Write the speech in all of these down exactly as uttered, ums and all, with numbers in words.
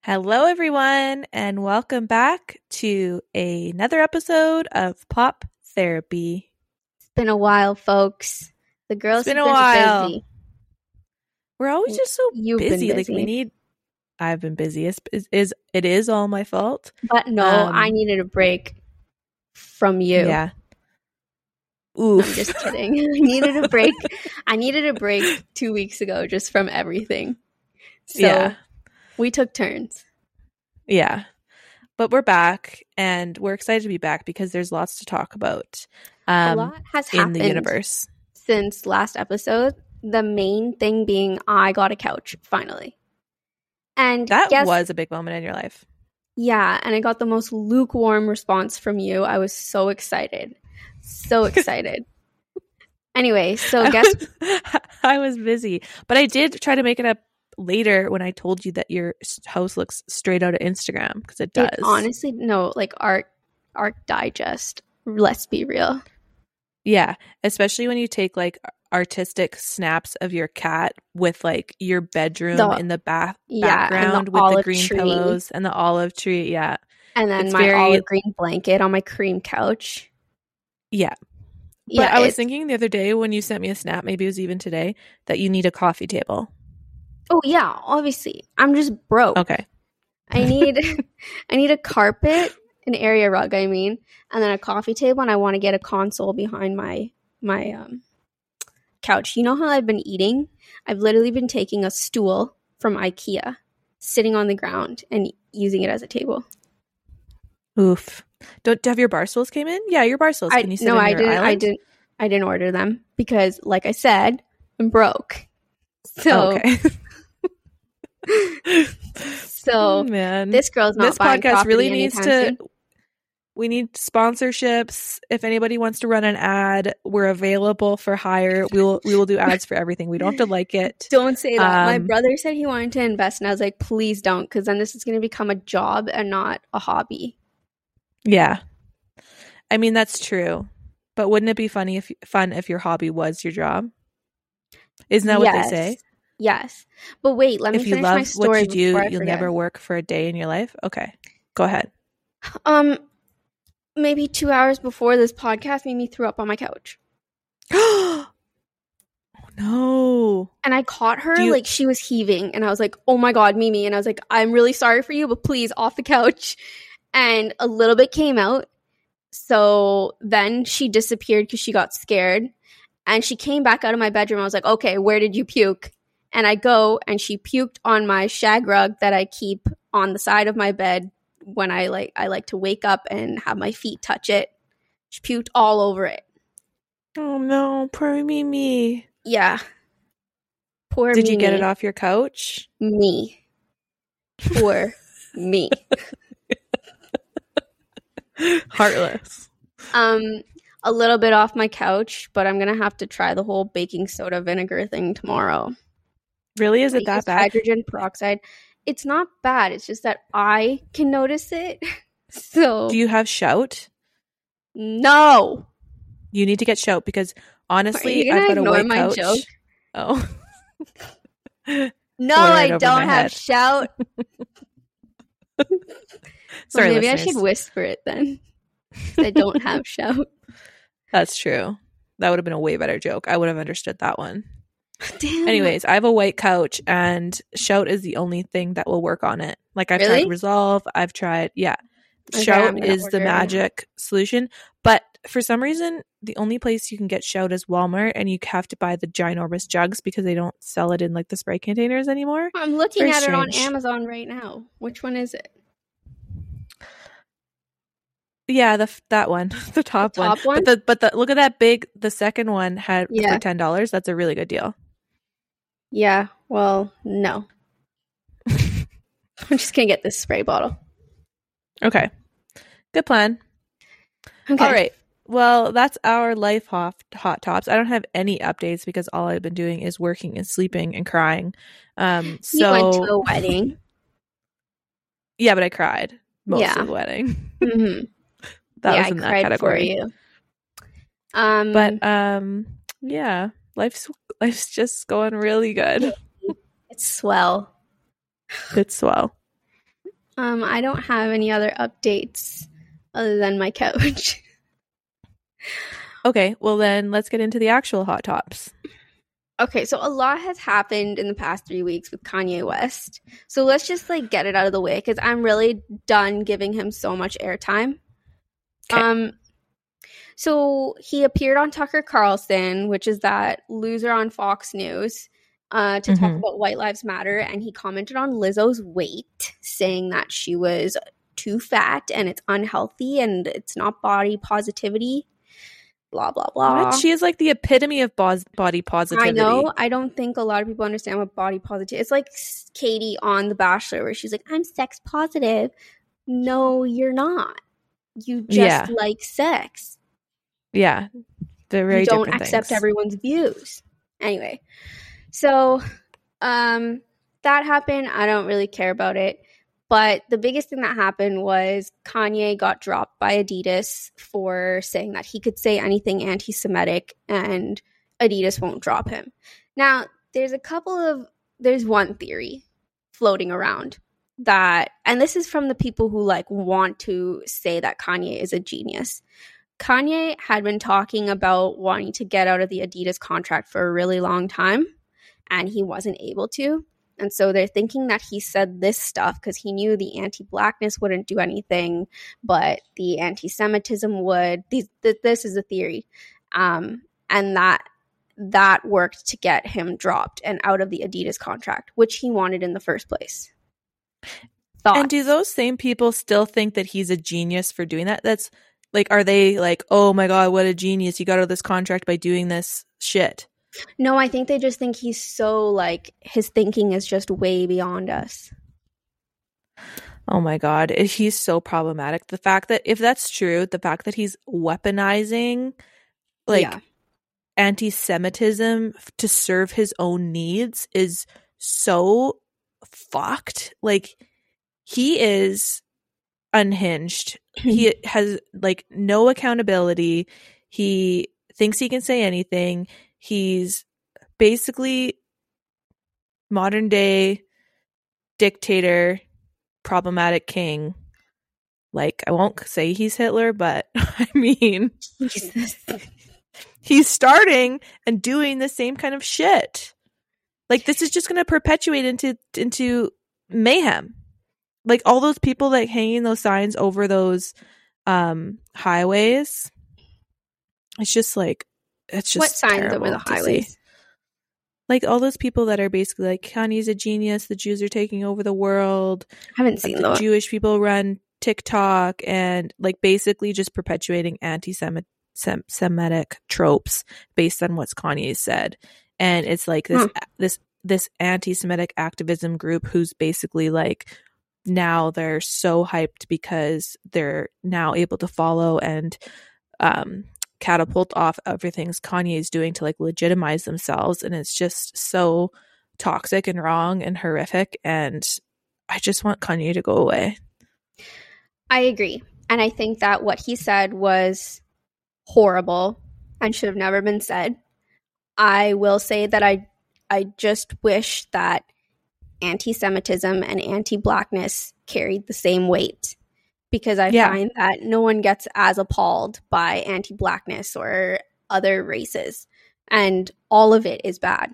Hello, everyone, and welcome back to another episode of Pop Therapy. It's been a while, folks. The girls It's been have a been while. busy. We're always just so You've busy. been Like we busy. need. I've been busy. It's, is is it is all my fault? But no, Um, I needed a break from you. Yeah. No, Oof. I'm just kidding. I needed a break. I needed a break two weeks ago just from everything. So Yeah. we took turns. Yeah. But we're back, and we're excited to be back because there's lots to talk about. Um, a lot has in happened the universe since last episode. The main thing being I got a couch finally. And that guess, was a big moment in your life. Yeah, and I got the most lukewarm response from you. I was so excited. So excited. Anyway, so I guess was, I was busy, but I did try to make it up later when I told you that your house looks straight out of Instagram, because it does. it honestly no, like art art digest. Let's be real. Yeah, especially when you take like artistic snaps of your cat with like your bedroom The- in the bath Yeah, and the background with the olive green tree. pillows and the olive tree. Yeah, And then It's my very- olive green blanket on my cream couch. yeah. But Yeah, I was it's- thinking the other day when you sent me a snap, maybe it was even today, that you need a coffee table. Oh yeah, obviously. I'm just broke. Okay. I need I need a carpet, an area rug, I mean, and then a coffee table, and I want to get a console behind my my um couch. You know how I've been eating? I've literally been taking a stool from IKEA, sitting on the ground and using it as a table. Oof. Don't have your bar stools came in? Yeah, your bar stools. I Can you sit no, on I your didn't I island? didn't I didn't order them because like I said, I'm broke. So Oh, okay. so Oh, man. this girl's not This buying podcast property really needs anytime to soon. we need sponsorships. If anybody wants to run an ad, we're available for hire. We will we will do ads for everything. We don't have to like it. Don't say that. My Um, brother said he wanted to invest, and I was like, please don't, because then this is going to become a job and not a hobby. Yeah. I mean, that's true. But wouldn't it be funny if fun if your hobby was your job? Isn't that what they Yes. say? Yes. But wait, let me If you finish my love story what you do, before I you'll forget. never work for a day in your life. Okay. Go ahead. Um, maybe two hours before this podcast, Mimi threw up on my couch. Oh no. And I caught her, Do you- like, she was heaving. And I was like, oh my God, Mimi. And I was like, I'm really sorry for you, but please, off the couch. And a little bit came out. So then she disappeared because she got scared. And she came back out of my bedroom. I was like, okay, where did you puke? And I go, and she puked on my shag rug that I keep on the side of my bed when I like I like to wake up and have my feet touch it. She puked all over it. Oh no, poor Mimi. Yeah. Poor Did you get Mimi. it off your couch? Me. Poor me. Heartless. Um, a little bit off my couch, but I'm gonna have to try the whole baking soda vinegar thing tomorrow. Really? Is I it that use bad? Hydrogen peroxide. It's not bad. It's just that I can notice it. So Do you have Shout? no. You need to get Shout because honestly, you gonna I've got a ignore white my couch. joke? Oh. No, Pour it I over don't my have head. shout. Sorry, Well, maybe listeners. I should whisper it then. 'Cause I don't have shout. That's true. That would have been a way better joke. I would have understood that one. Damn. Anyways, I have a white couch and Shout is the only thing that will work on it. Like I've Really? tried Resolve, I've tried, yeah. Okay, I'm Shout gonna is the order it. magic solution. But for some reason, the only place you can get Shout is Walmart, and you have to buy the ginormous jugs because they don't sell it in like the spray containers anymore. I'm looking Very at it on strange. Amazon right now. Which one is it? Yeah, the f- that one, the top, The top one. one? But the but the look at that big. The second one had Yeah. for ten dollars. That's a really good deal. Yeah. Well, no. I'm just gonna get this spray bottle. Okay, good plan. Okay. All right. Well, that's our life hot, hot tops. I don't have any updates because all I've been doing is working and sleeping and crying. Um, We so went to a wedding. yeah, but I cried most Yeah. of the wedding. Mm-hmm. That yeah, was in I that cried category. for you. Um, But um, yeah, life's life's just going really good. it's swell. It's swell. Um, I don't have any other updates other than my couch. Okay, well then let's get into the actual hot tops. Okay, so a lot has happened in the past three weeks with Kanye West. So let's just like get it out of the way because I'm really done giving him so much airtime. Okay. Um, so he appeared on Tucker Carlson, which is that loser on Fox News, uh, to mm-hmm. talk about White Lives Matter, and he commented on Lizzo's weight, saying that she was too fat and it's unhealthy and it's not body positivity. Blah, blah, blah. What? She is like the epitome of bo- body positivity. I know. I don't think a lot of people understand what body positivity is. It's like Katie on The Bachelor where she's like, I'm sex positive. No, you're not. You just yeah. like sex. Yeah. They're very you don't different accept things. everyone's views. Anyway, so um, that happened. I don't really care about it. But the biggest thing that happened was Kanye got dropped by Adidas for saying that he could say anything anti-Semitic and Adidas won't drop him. Now, there's a couple of, there's one theory floating around that, and this is from the people who like want to say that Kanye is a genius. Kanye had been talking about wanting to get out of the Adidas contract for a really long time, and he wasn't able to. And so they're thinking that he said this stuff because he knew the anti-Blackness wouldn't do anything, but the anti-Semitism would. These, th- this is a theory. Um, and that that worked to get him dropped and out of the Adidas contract, which he wanted in the first place. Thoughts? And do those same people still think that he's a genius for doing that? That's like, are they like, oh my God, what a genius. He got out of this contract by doing this shit. No, I think they just think he's so, like, his thinking is just way beyond us. Oh my God. He's so problematic. The fact that, if that's true, the fact that he's weaponizing, like, yeah. anti-Semitism to serve his own needs is so fucked. Like, he is unhinged. He has, like, no accountability. He thinks he can say anything. He's basically modern day dictator, problematic king. Like, I won't say he's Hitler, but I mean, he's starting and doing the same kind of shit. Like, this is just going to perpetuate into into mayhem. Like, all those people that hanging those signs over those um, highways. It's just like, it's just what signs over the highways? Like all those people that are basically like, Kanye's a genius, the Jews are taking over the world. I haven't seen the that. Jewish people run TikTok, and like basically just perpetuating anti-Semitic tropes based on what's Kanye said. And it's like this huh. this this anti-Semitic activism group who's basically like, now they're so hyped because they're now able to follow and um catapult off everything Kanye's doing to like legitimize themselves, and it's just so toxic and wrong and horrific, and I just want Kanye to go away. I agree, and I think that what he said was horrible and should have never been said. I will say that I I just wish that anti-Semitism and anti-Blackness carried the same weight. Because I yeah. find that no one gets as appalled by anti-Blackness or other races. And all of it is bad.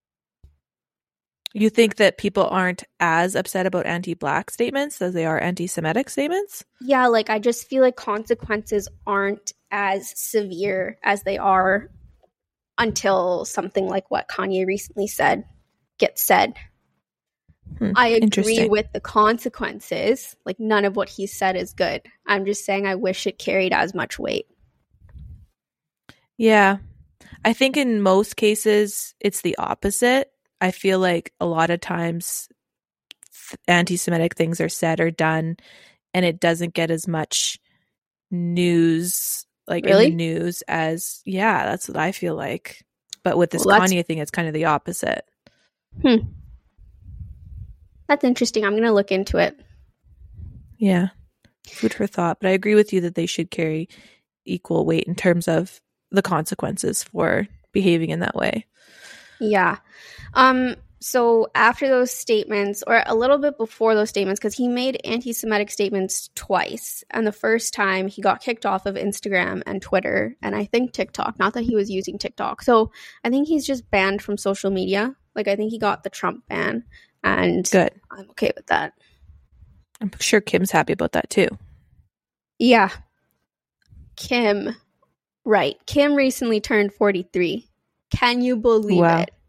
You think that people aren't as upset about anti-Black statements as they are anti-Semitic statements? Yeah, like I just feel like consequences aren't as severe as they are until something like what Kanye recently said gets said. Hmm, I agree with the consequences. Like, none of what he said is good. I'm just saying I wish it carried as much weight. Yeah. I think in most cases, it's the opposite. I feel like a lot of times anti-Semitic things are said or done, and it doesn't get as much news, like really? in the news as, yeah, that's what I feel like. But with this well, Kanye thing, it's kind of the opposite. Hmm. That's interesting. I'm going to look into it. Yeah. Food for thought. But I agree with you that they should carry equal weight in terms of the consequences for behaving in that way. Yeah. Um, so after those statements, or a little bit before those statements, because he made anti-Semitic statements twice. And the first time he got kicked off of Instagram and Twitter, and I think TikTok. Not that he was using TikTok. So I think he's just banned from social media. Like, I think he got the Trump ban. And Good. I'm okay with that. I'm sure Kim's happy about that too. Yeah. Kim. Right. Kim recently turned forty-three. Can you believe Wow. it?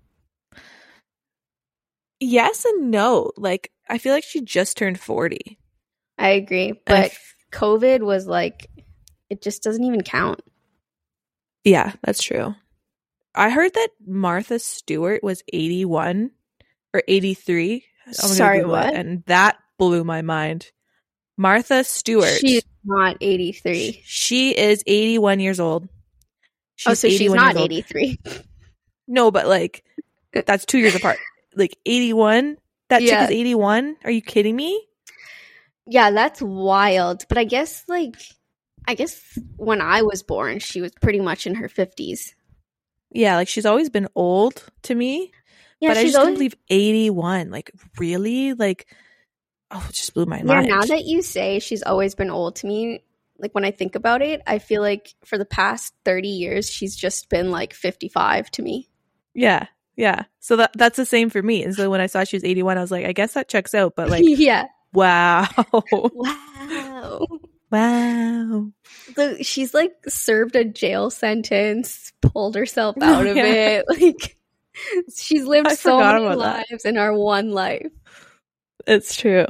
Yes and no. Like, I feel like she just turned forty. I agree. And But f- COVID was like, it just doesn't even count. yeah, that's true. I heard that Martha Stewart was eighty-one or eighty-three. I'm gonna Sorry, Google it, what? and that blew my mind. Martha Stewart. She's not eighty-three. She is eighty-one years old. Oh, so she's eighty-one not years old. eighty-three. No, but like, that's two years apart. Like, eighty-one? That Yeah. chick is eighty-one? Are you kidding me? Yeah, that's wild. But I guess, like, I guess when I was born, she was pretty much in her fifties. Yeah, like, she's always been old to me. Yeah, but I she's just couldn't always- believe eighty-one. Like, really? Like, oh, it just blew my Yeah, mind. now that you say she's always been old to me, like when I think about it, I feel like for the past thirty years, she's just been like fifty-five to me. Yeah, yeah. So that that's the same for me. And so when I saw she was eighty-one, I was like, I guess that checks out. But like, yeah. wow. Wow. Wow. So she's like served a jail sentence, pulled herself out of Yeah. it. Like she's lived I so forgot many about that. lives in our one life. It's true.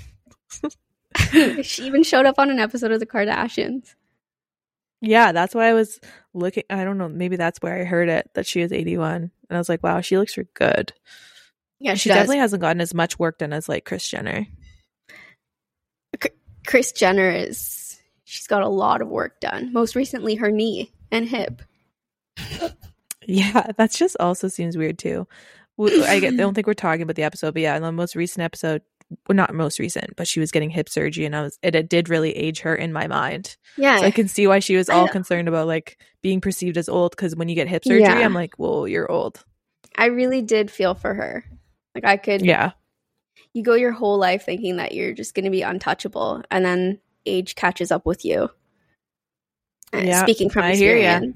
She even showed up on an episode of The Kardashians. Yeah, that's why I was looking. I don't know. Maybe that's where I heard it, that she was eighty-one. And I was like, wow, she looks good. Yeah, She, she, does. definitely hasn't gotten as much work done as like Kris Jenner. Kris Jenner is, she's got a lot of work done. Most recently, her knee and hip. Yeah, that just also seems weird too. W- I get, I don't think we're talking about the episode, but yeah, in the most recent episode, well, not most recent, but she was getting hip surgery, and I was it, it did really age her in my mind. Yeah. So I can see why she was I all know. concerned about like being perceived as old, because when you get hip surgery, Yeah. I'm like, well, you're old. I really did feel for her. Like I could, Yeah, you go your whole life thinking that you're just going to be untouchable, and then age catches up with you. Uh, Yeah, Speaking from I hear ya.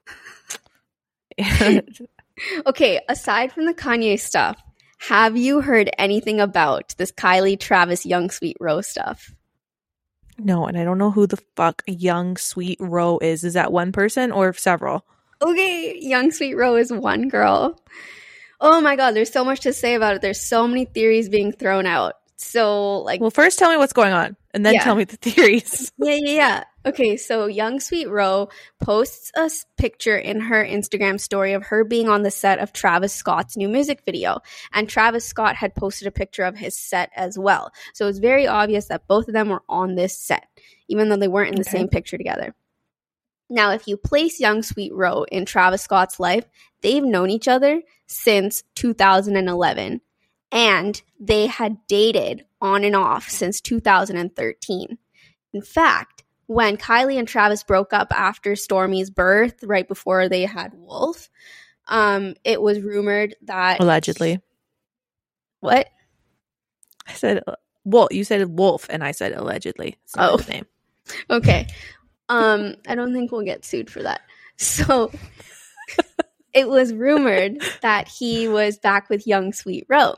experience. Okay, aside from the Kanye stuff, have you heard anything about this Kylie Travis Young Sweet Row stuff? No, and I don't know who the fuck Young Sweet Row is. Is that one person or several? Okay, Young Sweet Row is one girl. Oh my god, there's so much to say about it. There's so many theories being thrown out. So, like, Well, first tell me what's going on, and then Yeah. tell me the theories. yeah, yeah, yeah. Okay, so Young Sweet Row posts a s- picture in her Instagram story of her being on the set of Travis Scott's new music video. And Travis Scott had posted a picture of his set as well. So it's very obvious that both of them were on this set, even though they weren't in the Okay. same picture together. Now, if you place Young Sweet Row in Travis Scott's life, they've known each other since two thousand eleven. And they had dated on and off since two thousand thirteen. In fact, when Kylie and Travis broke up after Stormi's birth, right before they had Wolf, um, it was rumored that Allegedly. What? I said, well, you said Wolf, and I said allegedly. It's not Oh. his name. Okay. Um, I don't think we'll get sued for that. So it was rumored that he was back with Young Sweet Row.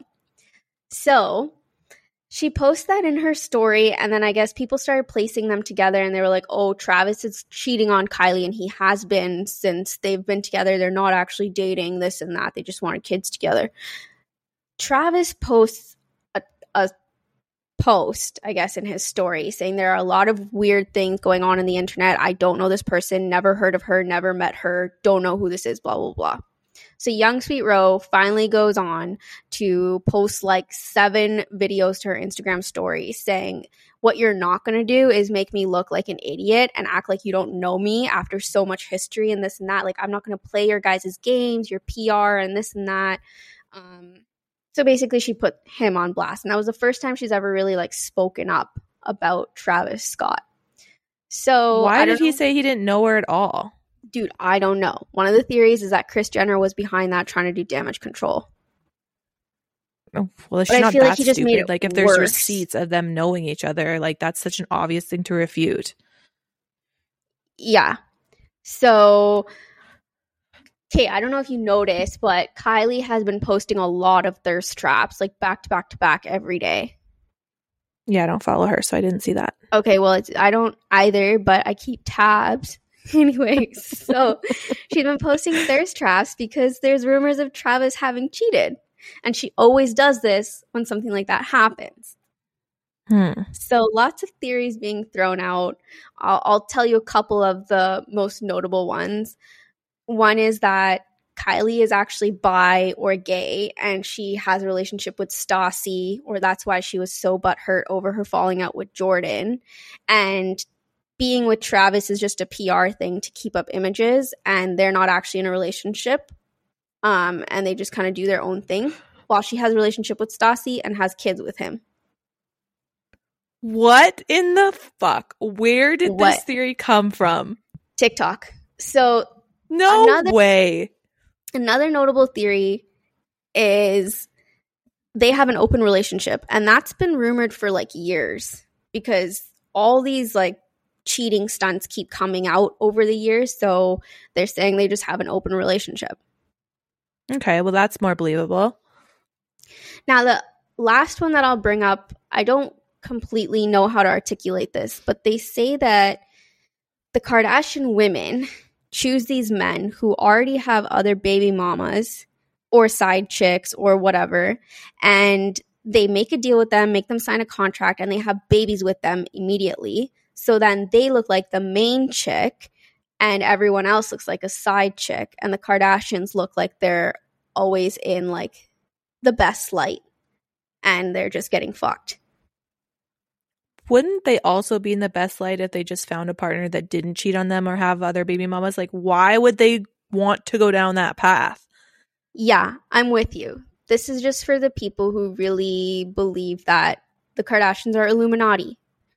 So she posted that in her story, and then I guess people started placing them together, and they were like, oh, Travis is cheating on Kylie, and he has been since they've been together. They're not actually dating, this and that. They just wanted kids together. Travis posts a, a post, I guess, in his story saying there are a lot of weird things going on in the internet. I don't know this person, never heard of her, never met her, don't know who this is, blah, blah, blah. So Young Sweet Row finally goes on to post like seven videos to her Instagram story saying, what you're not going to do is make me look like an idiot and act like you don't know me after so much history and this and that. Like, I'm not going to play your guys' games, your P R and this and that. Um, so basically she put him on blast. And that was the first time she's ever really like spoken up about Travis Scott. So Why I did don't he know- say he didn't know her at all? Dude, I don't know. One of the theories is that Kris Jenner was behind that trying to do damage control. Oh, well, But she's I not feel like that he just made stupid. it Like, if there's worse. receipts of them knowing each other, like, that's such an obvious thing to refute. Yeah. So, okay, I don't know if you noticed, but Kylie has been posting a lot of thirst traps, like back to back to back every day. Yeah, I don't follow her, so I didn't see that. Okay, well, it's, I don't either, but I keep tabs. Anyways, so she's been posting thirst traps because there's rumors of Travis having cheated. And she always does this when something like that happens. Hmm. So lots of theories being thrown out. I'll, I'll tell you a couple of the most notable ones. One is that Kylie is actually bi or gay, and she has a relationship with Stassi, or that's why she was so butthurt over her falling out with Jordan. And being with Travis is just a P R thing to keep up images, and they're not actually in a relationship. Um, and they just kind of do their own thing while she has a relationship with Stassi and has kids with him. What in the fuck? Where did What? this theory come from? TikTok. So no another, way. Another notable theory is they have an open relationship, and that's been rumored for like years because all these like cheating stunts keep coming out over the years. So they're saying they just have an open relationship. Okay, well, that's more believable. Now, the last one that I'll bring up, I don't completely know how to articulate this, but they say that the Kardashian women choose these men who already have other baby mamas or side chicks or whatever, and they make a deal with them, make them sign a contract, and they have babies with them immediately. So then they look like the main chick, and everyone else looks like a side chick, and the Kardashians look like they're always in like the best light, and they're just getting fucked. Wouldn't they also be in the best light if they just found a partner that didn't cheat on them or have other baby mamas? Like, why would they want to go down that path? Yeah, I'm with you. This is just for the people who really believe that the Kardashians are Illuminati.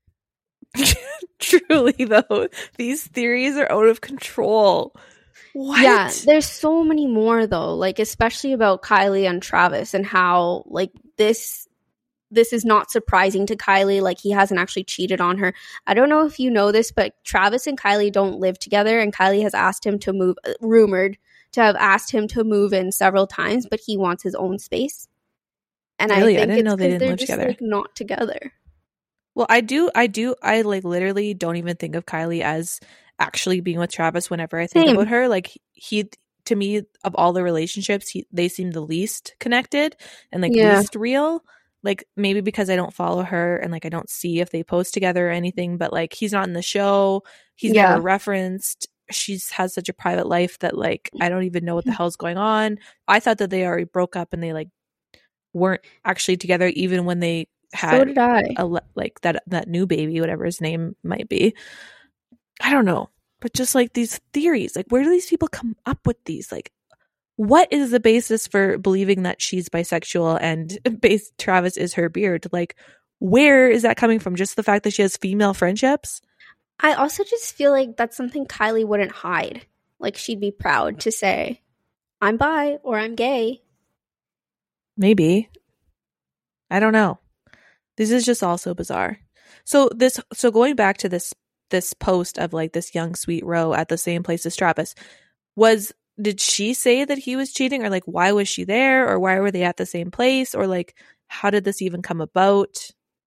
Truly, though, these theories are out of control. What? Yeah, there's so many more, though, like especially about Kylie and Travis and how like this this is not surprising to Kylie. Like, he hasn't actually cheated on her. I don't know if you know this, but Travis and Kylie don't live together, and Kylie has asked him to move, rumored to have asked him to move in several times, but he wants his own space. And really? I think I didn't it's know they didn't they're live just, together. like, not together. Well, I do, I do, I like literally don't even think of Kylie as actually being with Travis whenever I think Same. about her. Like, he, to me, of all the relationships, he, they seem the least connected and like Yeah. least real. Like, maybe because I don't follow her and like I don't see if they post together or anything, but like he's not in the show. He's Yeah. never referenced. She's has such a private life that like I don't even know what the hell's going on. I thought that they already broke up and they like weren't actually together even when they had So did I. a le- like that that new baby, whatever his name might be. I don't know, but just like these theories, like where do these people come up with these? Like, what is the basis for believing that she's bisexual and base Travis is her beard? Like, where is that coming from? Just the fact that she has female friendships? I also just feel like that's something Kylie wouldn't hide. Like, she'd be proud to say, I'm bi or I'm gay. Maybe. I don't know. This is just all so bizarre. So this, so going back to this, this post of like this young sweet Ro at the same place as Travis, was, did she say that he was cheating, or like why was she there, or why were they at the same place, or like how did this even come about?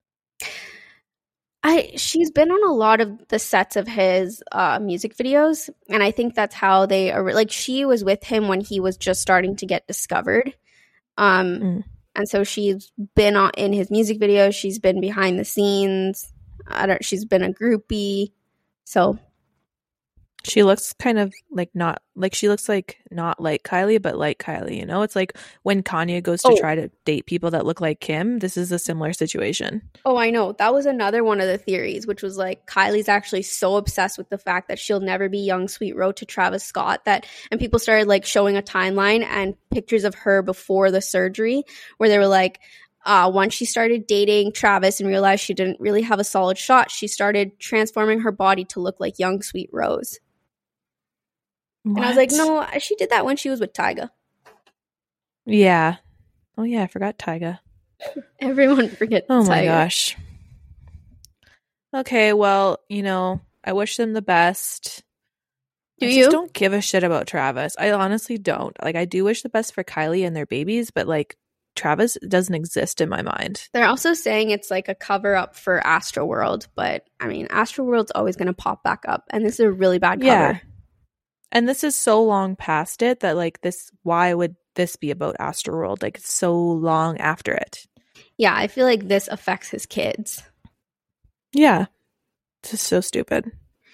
I she's been on a lot of the sets of his uh, music videos, and I think that's how they are. Like, she was with him when he was just starting to get discovered, um, Mm. and so she's been on, in his music videos. She's been behind the scenes. I don't. She's been a groupie. So She looks kind of like not like she looks like not like Kylie, but like Kylie, you know? It's like when Kanye goes to Oh. try to date people that look like Kim, this is a similar situation. Oh, I know. That was another one of the theories, which was like Kylie's actually so obsessed with the fact that she'll never be young sweet Ro to Travis Scott that, and people started like showing a timeline and pictures of her before the surgery where they were like, uh, once she started dating Travis and realized she didn't really have a solid shot, she started transforming her body to look like young sweet Rose. What? And I was like, no, she did that when she was with Tyga. Yeah. Oh yeah, I forgot Tyga. Everyone forgets Oh Tyga. my gosh. Okay, well, you know, I wish them the best. Do I you? just don't give a shit about Travis. I honestly don't. Like, I do wish the best for Kylie and their babies, but like, Travis doesn't exist in my mind. They're also saying it's like a cover up for Astroworld, but I mean, Astroworld's always going to pop back up, and this is a really bad cover. Yeah. And this is so long past it that like this, why would this be about Astroworld? Like, it's so long after it. Yeah, I feel like this affects his kids. Yeah. This is so stupid.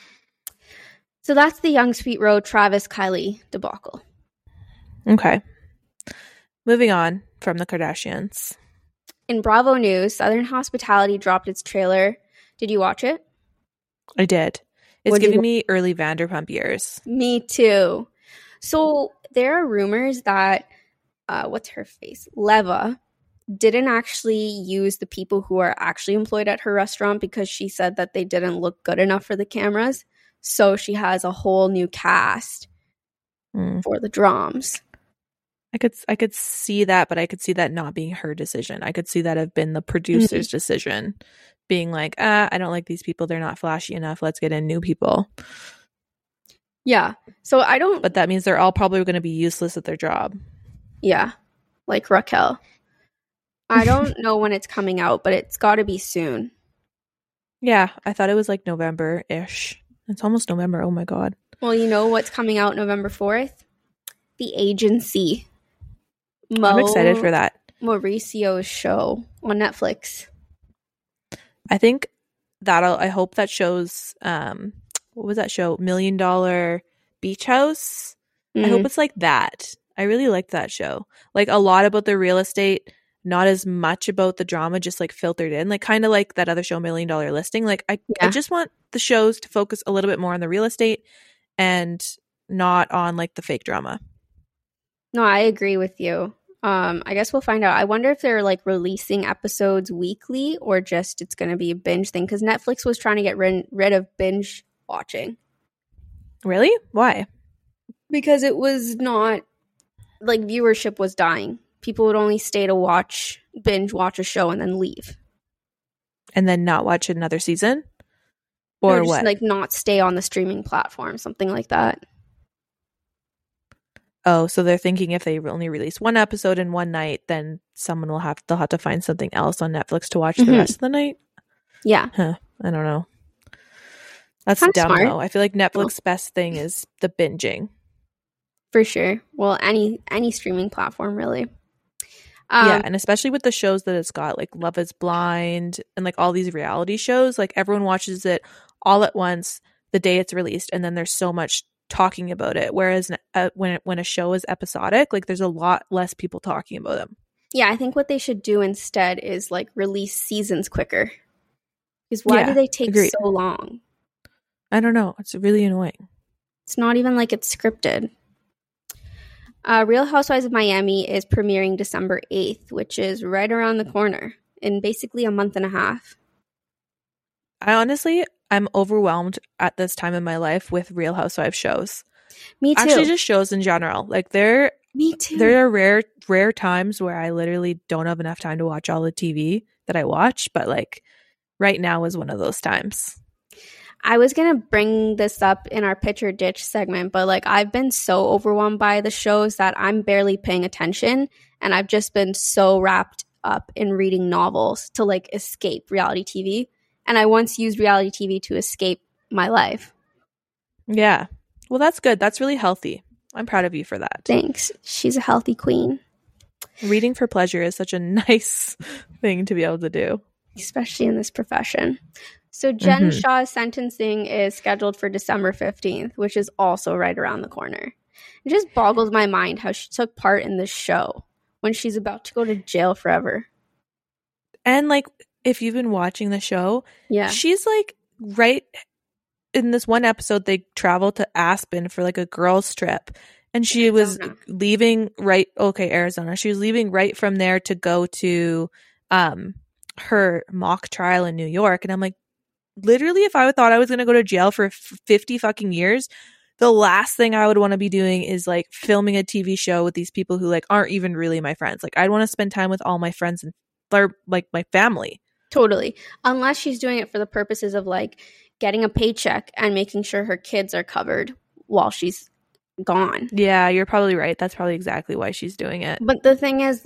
So that's the Young Sweet Road Travis Kylie debacle. Okay. Moving on from the Kardashians. In Bravo News, Southern Hospitality dropped its trailer. Did you watch it? I did. It's What'd you giving wa- me early Vanderpump years. Me too. So there are rumors that, uh, what's her face? Leva didn't actually use the people who are actually employed at her restaurant because she said that they didn't look good enough for the cameras. So she has a whole new cast Mm. for the drums. I could I could see that, but I could see that not being her decision. I could see that have been the producer's Mm-hmm. decision, being like, ah, I don't like these people. They're not flashy enough. Let's get in new people. Yeah. So I don't. But that means they're all probably going to be useless at their job. Yeah. Like Raquel. I don't know when it's coming out, but it's got to be soon. Yeah, I thought it was like November-ish. It's almost November. Oh my God. Well, you know what's coming out November fourth? The Agency. Mo- I'm excited for that. Mauricio's show on Netflix. I think that'll, I hope that shows, um, what was that show? Million Dollar Beach House? Mm. I hope it's like that. I really liked that show. Like a lot about the real estate, not as much about the drama, just like filtered in, like kind of like that other show, Million Dollar Listing. Like I, Yeah. I just want the shows to focus a little bit more on the real estate and not on like the fake drama. No, I agree with you. Um, I guess we'll find out. I wonder if they're like releasing episodes weekly or just it's going to be a binge thing because Netflix was trying to get rid, rid of binge watching. Really? Why? Because it was not like viewership was dying. People would only stay to watch, binge watch a show and then leave. And then not watch another season? Or no, just, what? like not stay on the streaming platform, something like that. Oh, so they're thinking if they only release one episode in one night, then someone will have they'll have to find something else on Netflix to watch Mhm. the rest of the night. Yeah. Huh. I don't know. That's Kinda dumb smart. though. I feel like Netflix's best thing is the binging. For sure. Well, any any streaming platform really. Um, yeah, and especially with the shows that it's got, like Love is Blind and like all these reality shows, like everyone watches it all at once the day it's released, and then there's so much talking about it. Whereas uh, when when a show is episodic, like there's a lot less people talking about them. Yeah, I think what they should do instead is like release seasons quicker. Because why Yeah, do they take agreed. so long? I don't know. It's really annoying. It's not even like it's scripted. Uh, Real Housewives of Miami is premiering December eighth, which is right around the corner in basically a month and a half. I honestly, I'm overwhelmed at this time in my life with Real Housewives shows. Me too. Actually, just shows in general. Like there, Me too. there are rare, rare times where I literally don't have enough time to watch all the T V that I watch. But like right now is one of those times. I was going to bring this up in our Pitcher Ditch segment, but like I've been so overwhelmed by the shows that I'm barely paying attention. And I've just been so wrapped up in reading novels to like escape reality T V. And I once used reality T V to escape my life. Yeah. Well, that's good. That's really healthy. I'm proud of you for that. Thanks. She's a healthy queen. Reading for pleasure is such a nice thing to be able to do. Especially in this profession. So Jen Mhm. Shah's sentencing is scheduled for December fifteenth, which is also right around the corner. It just boggles my mind how she took part in this show when she's about to go to jail forever. And like, if you've been watching the show, Yeah. she's like right in this one episode, they travel to Aspen for like a girls' trip. And she was Arizona. leaving right, okay, Arizona. She was leaving right from there to go to um her mock trial in New York. And I'm like, literally, if I thought I was going to go to jail for f- fifty fucking years, the last thing I would want to be doing is like filming a T V show with these people who like aren't even really my friends. Like I'd want to spend time with all my friends and or like my family. Totally. Unless she's doing it for the purposes of like getting a paycheck and making sure her kids are covered while she's gone. Yeah, you're probably right. That's probably exactly why she's doing it. But the thing is,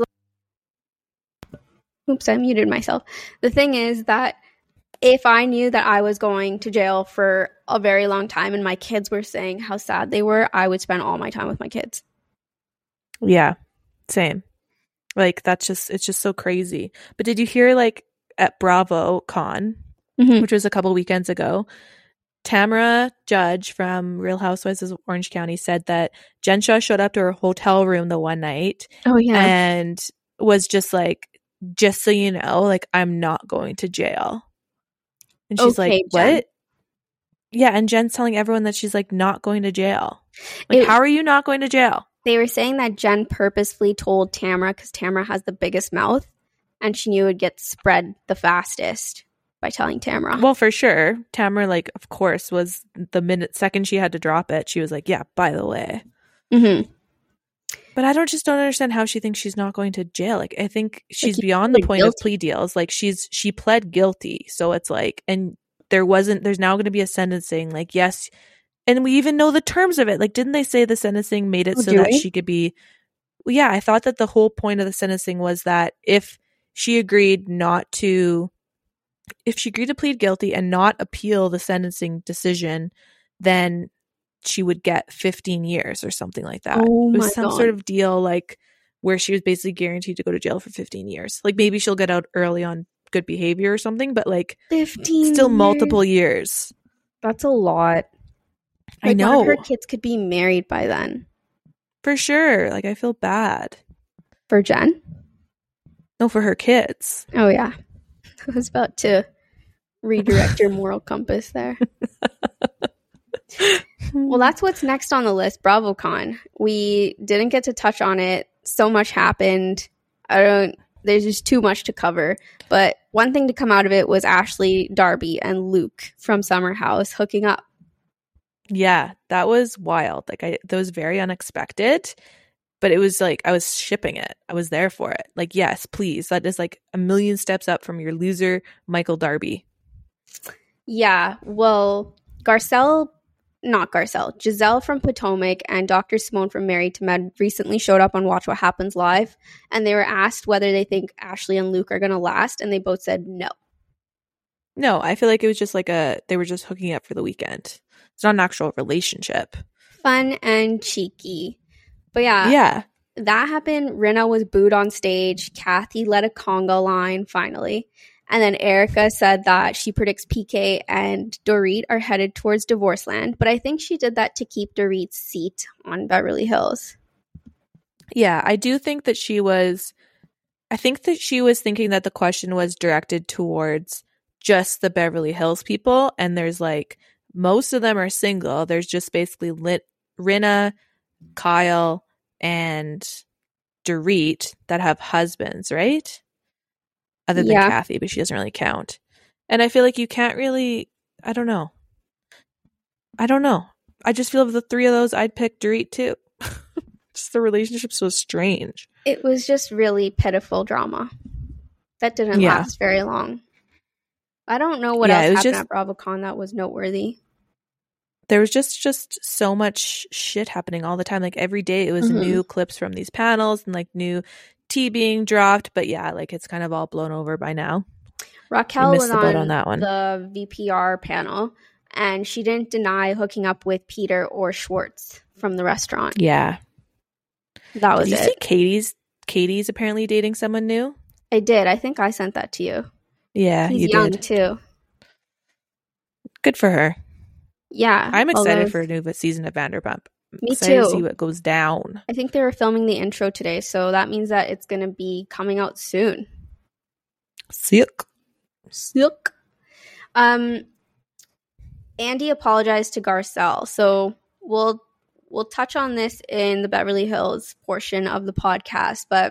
oops, I muted myself. The thing is that if I knew that I was going to jail for a very long time and my kids were saying how sad they were, I would spend all my time with my kids. Yeah, same. Like, that's just, it's just so crazy. But did you hear, like, at Bravo Con, mm-hmm. which was a couple weekends ago, Tamara Judge from Real Housewives of Orange County said that Jen Shah showed up to her hotel room the one night. Oh, yeah. And was just like, just so you know, like, I'm not going to jail. And she's okay, like, what? Jen. Yeah, and Jen's telling everyone that she's, like, not going to jail. Like, it, how are you not going to jail? They were saying that Jen purposefully told Tamara because Tamara has the biggest mouth, and she knew it would get spread the fastest by telling Tamara. Well, for sure. Tamara, like, of course, was the minute, second she had to drop it, she was like, yeah, by the way. Mm-hmm. But I don't just don't understand how she thinks she's not going to jail. Like, I think she's like beyond the point guilty. of plea deals. Like, she's, she pled guilty. So it's like, and there wasn't, there's now going to be a sentencing. Like, yes. And we even know the terms of it. Like, didn't they say the sentencing made it oh, so that we? she could be, well, yeah, I thought that the whole point of the sentencing was that if she agreed not to, if she agreed to plead guilty and not appeal the sentencing decision, then she would get fifteen years or something like that. Oh it was my some God. sort of deal like where she was basically guaranteed to go to jail for fifteen years. Like maybe she'll get out early on good behavior or something, but like fifteen still years. multiple years. That's a lot. Like, I know. one of her kids could be married by then. For sure. Like I feel bad. For Jen? No, for her kids. Oh yeah. I was about to redirect your moral compass there. Well, that's what's next on the list, BravoCon. We didn't get to touch on it. So much happened. I don't, there's just too much to cover. But one thing to come out of it was Ashley, Darby, and Luke from Summer House hooking up. Yeah, that was wild. Like, I, that was very unexpected. But it was like, I was shipping it. I was there for it. Like, yes, please. That is like a million steps up from your loser, Michael Darby. Yeah, well, Garcelle, not Garcelle, Giselle from Potomac and Doctor Simone from Married to Med recently showed up on Watch What Happens Live, and they were asked whether they think Ashley and Luke are going to last, and they both said no. No, I feel like it was just like a, they were just hooking up for the weekend. It's not an actual relationship. Fun and cheeky. But yeah. Yeah. That happened. Rinna was booed on stage. Kathy led a conga line, finally. And then Erica said that she predicts P K and Dorit are headed towards divorce land. But I think she did that to keep Dorit's seat on Beverly Hills. Yeah, I do think that she was, I think that she was thinking that the question was directed towards just the Beverly Hills people. And there's like, most of them are single. There's just basically Lit, Rinna, Kyle, and Dorit that have husbands, right? Other than yeah. Kathy, but she doesn't really count. And I feel like you can't really, I don't know. I don't know. I just feel of the three of those, I'd pick Dorit too. Just the relationship's so strange. It was just really pitiful drama. That didn't yeah. last very long. I don't know what yeah, else happened just, at BravoCon that was noteworthy. There was just, just so much shit happening all the time. Like every day it was mm-hmm. new clips from these panels and like new tea being dropped. But yeah, like it's kind of all blown over by now. Raquel was the on, on that one. the V P R panel and she didn't deny hooking up with Peter or Schwartz from the restaurant. Yeah. That was did you it. see Katie's, Katie's apparently dating someone new? I did. I think I sent that to you. Yeah, He's you young did. too. Good for her. Yeah. I'm excited for a new season of Vanderpump. I'm Me excited too. to see what goes down. I think they were filming the intro today, so that means that it's going to be coming out soon. Sick. Sick. Um, Andy apologized to Garcelle, so we'll we'll touch on this in the Beverly Hills portion of the podcast, but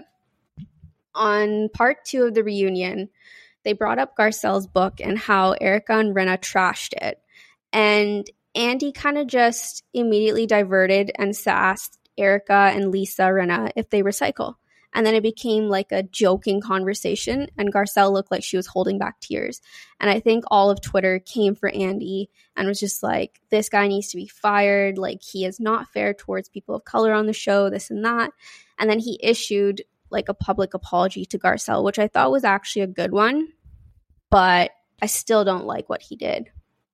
on part two of the reunion, they brought up Garcelle's book and how Erica and Rinna trashed it. And Andy kind of just immediately diverted and asked Erica and Lisa Rinna if they recycle. And then it became like a joking conversation, and Garcelle looked like she was holding back tears. And I think all of Twitter came for Andy and was just like, this guy needs to be fired. Like, he is not fair towards people of color on the show, this and that. And then he issued like a public apology to Garcelle, which I thought was actually a good one. But I still don't like what he did.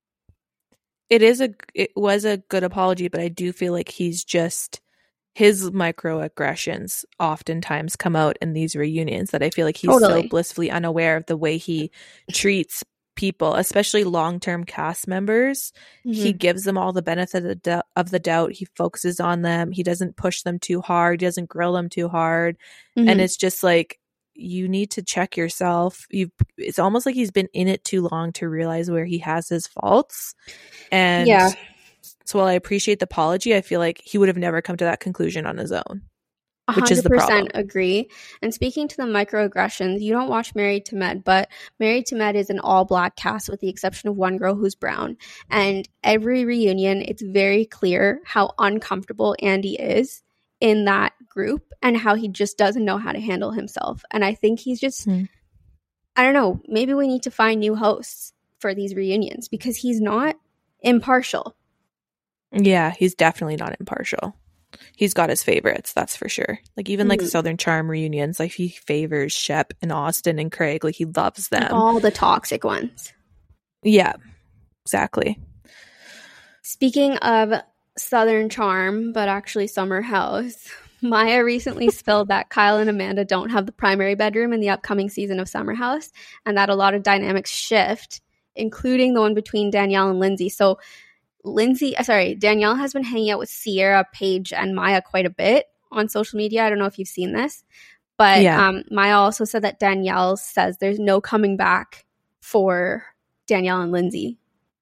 It is a, it was a good apology, but I do feel like he's just, his microaggressions oftentimes come out in these reunions that I feel like he's totally. so blissfully unaware of the way he treats people, especially long-term cast members. Mm-hmm. He gives them all the benefit of the, d- of the doubt. He focuses on them. He doesn't push them too hard. He doesn't grill them too hard. Mm-hmm. And it's just like, you need to check yourself. You, it's almost like he's been in it too long to realize where he has his faults. And yeah. So while I appreciate the apology, I feel like he would have never come to that conclusion on his own, which is the problem. one hundred percent agree. And speaking to the microaggressions, you don't watch Married to Med, but Married to Med is an all-black cast with the exception of one girl who's brown. And every reunion, it's very clear how uncomfortable Andy is in that group and how he just doesn't know how to handle himself. And I think he's just, hmm. I don't know, maybe we need to find new hosts for these reunions because he's not impartial. Yeah, he's definitely not impartial. He's got his favorites, that's for sure. Like even like mm-hmm. Southern Charm reunions, like he favors Shep and Austin and Craig. Like he loves them. And all the toxic ones. Yeah, exactly. Speaking of Southern Charm, but actually Summer House, Maya recently spilled that Kyle and Amanda don't have the primary bedroom in the upcoming season of Summer House, and that a lot of dynamics shift, including the one between Danielle and Lindsay. So Lindsay, sorry, Danielle has been hanging out with Sierra, Paige, and Maya quite a bit on social media. I don't know if you've seen this, but yeah. um, Maya also said that Danielle says there's no coming back for Danielle and Lindsay.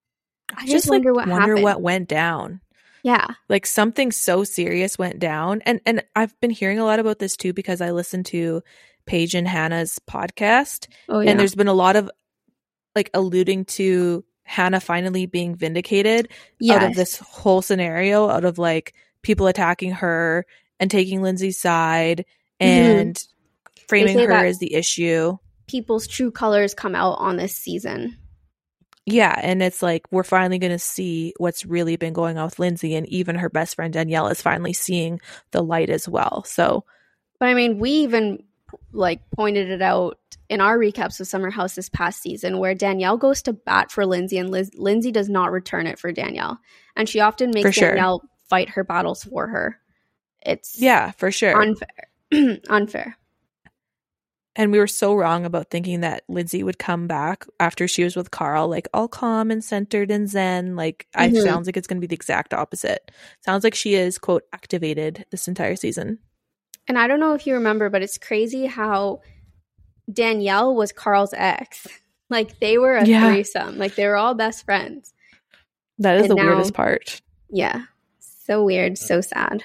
I just, just wonder like, what wonder happened. what went down. Yeah, like something so serious went down, and and I've been hearing a lot about this too because I listened to Paige and Hannah's podcast, oh, yeah. and there's been a lot of like alluding to Hannah finally being vindicated yes. out of this whole scenario, out of like people attacking her and taking Lindsay's side and mm-hmm. framing her as the issue. People's true colors come out on this season. Yeah, and it's like we're finally going to see what's really been going on with Lindsay, and even her best friend Danielle is finally seeing the light as well. So, but I mean, we even like pointed it out in our recaps of Summer House this past season where Danielle goes to bat for Lindsay and Liz- Lindsay does not return it for Danielle. And she often makes sure. Danielle fight her battles for her. It's yeah, for sure. Unfair. Unfair. And we were so wrong about thinking that Lindsay would come back after she was with Carl, like all calm and centered and zen. Like mm-hmm. it sounds like it's going to be the exact opposite. Sounds like she is, quote, activated this entire season. And I don't know if you remember, but it's crazy how Danielle was Carl's ex. Like they were a yeah. threesome. Like they were all best friends. That is and the now, weirdest part. Yeah. So weird. So sad.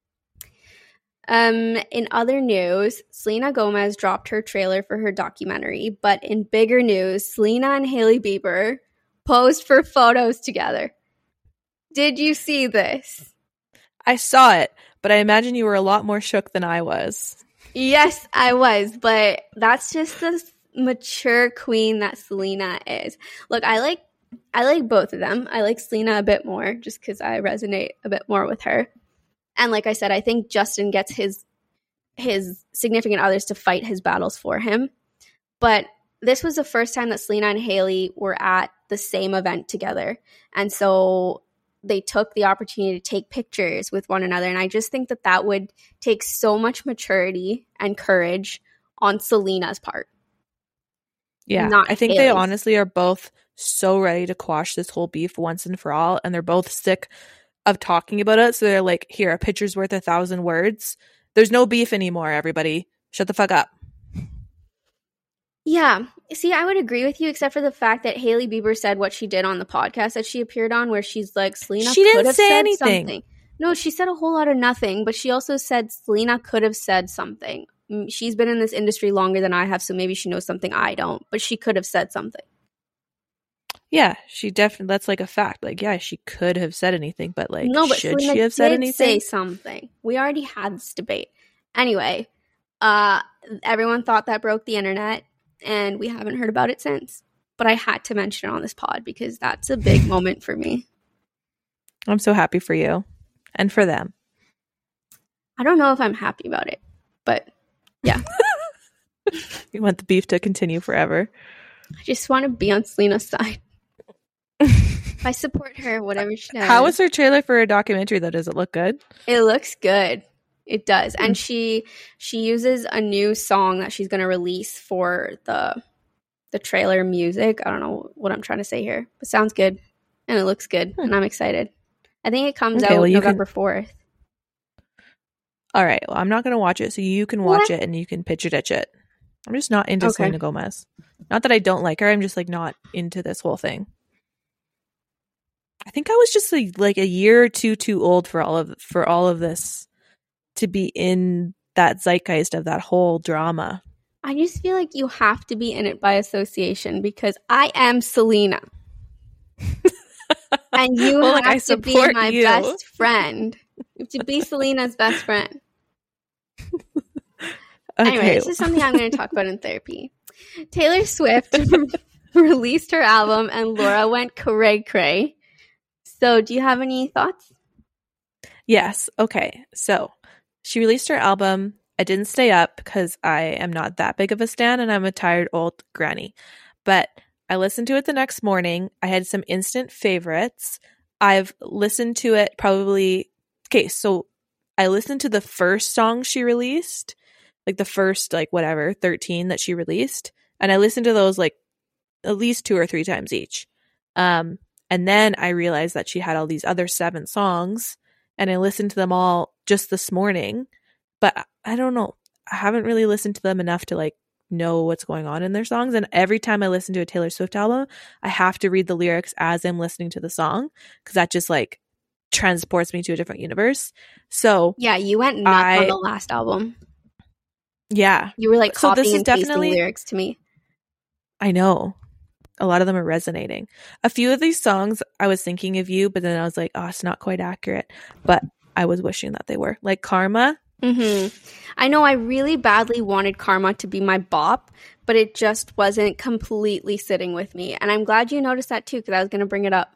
Um, in other news, Selena Gomez dropped her trailer for her documentary. But in bigger news, Selena and Hailey Bieber posed for photos together. Did you see this? I saw it, but I imagine you were a lot more shook than I was. Yes, I was, but that's just the mature queen that Selena is. Look, I like I like both of them. I like Selena a bit more just because I resonate a bit more with her. And like I said, I think Justin gets his his significant others to fight his battles for him. But this was the first time that Selena and Hailey were at the same event together. And so they took the opportunity to take pictures with one another. And I just think that that would take so much maturity and courage on Selena's part. Yeah, I think Hailey's. They honestly are both so ready to quash this whole beef once and for all. And they're both sick of talking about it. So they're like, here, a picture's worth a thousand words. There's no beef anymore, everybody. Shut the fuck up. Yeah. See, I would agree with you, except for the fact that Hailey Bieber said what she did on the podcast that she appeared on, where she's like, Selena she could didn't have say said anything. something. No, she said a whole lot of nothing, but she also said Selena could have said something. She's been in this industry longer than I have, so maybe she knows something I don't, but she could have said something. Yeah, she definitely, that's like a fact. Like, yeah, she could have said anything, but like, no, but should Selena she have said did anything? say something. We already had this debate. Anyway, uh, everyone thought that broke the internet, and we haven't heard about it since. But I had to mention it on this pod because that's a big moment for me. I'm so happy for you and for them. I don't know if I'm happy about it, but yeah. You want the beef to continue forever. I just want to be on Selena's side. I support her, whatever she does. How was her trailer for a documentary though? Does it look good? It looks good. It does. And she she uses a new song that she's going to release for the the trailer music. I don't know what I'm trying to say here, but sounds good and it looks good, hmm. and I'm excited. I think it comes okay, out well, November fourth. All right. Well, I'm not going to watch it, so you can watch what? it and you can pitch it, itch it. I'm just not into okay. Selena Gomez. Not that I don't like her. I'm just like not into this whole thing. I think I was just like, like a year or two too old for all of for all of this to be in that zeitgeist of that whole drama. I just feel like you have to be in it by association because I am Selena. And you well, have like, to be my you. best friend. You have to be Selena's best friend. Okay. Anyway, this is something I'm going to talk about in therapy. Taylor Swift released her album and Laura went cray cray. So do you have any thoughts? Yes. Okay. So she released her album. I didn't stay up because I am not that big of a stan and I'm a tired old granny. But I listened to it the next morning. I had some instant favorites. I've listened to it probably... Okay, so I listened to the first song she released, like the first, like whatever, thirteen that she released. And I listened to those like at least two or three times each. Um, and then I realized that she had all these other seven songs and I listened to them all just this morning. But I don't know. I haven't really listened to them enough to like know what's going on in their songs. And every time I listen to a Taylor Swift album, I have to read the lyrics as I'm listening to the song because that just like transports me to a different universe. So yeah, you went nuts I, on the last album. Yeah. You were like copying so this is and pasting definitely, lyrics to me. I know. A lot of them are resonating. A few of these songs, I was thinking of you, but then I was like, oh, it's not quite accurate. But I was wishing that they were. Like Karma. Mm-hmm. I know I really badly wanted Karma to be my bop, but it just wasn't completely sitting with me. And I'm glad you noticed that too, because I was going to bring it up.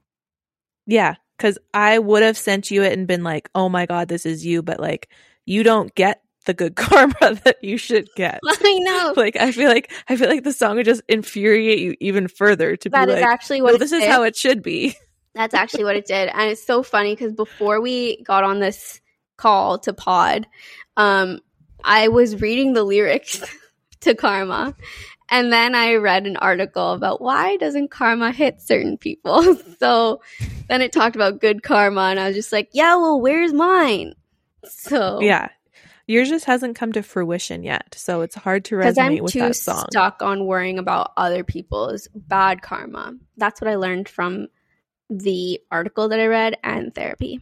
Yeah, because I would have sent you it and been like, oh my God, this is you. But like, you don't get the good karma that you should get. I know. Like, I feel like I feel like the song would just infuriate you even further to that be is like, actually what no, this did. is how it should be. That's actually what it did. And it's so funny because before we got on this call to pod, um, I was reading the lyrics to Karma. And then I read an article about why doesn't karma hit certain people. So then it talked about good karma. And I was just like, yeah, well, where's mine? So yeah. Yours just hasn't come to fruition yet. So it's hard to resonate I'm with too that song. Stuck on worrying about other people's bad karma. That's what I learned from the article that I read and therapy.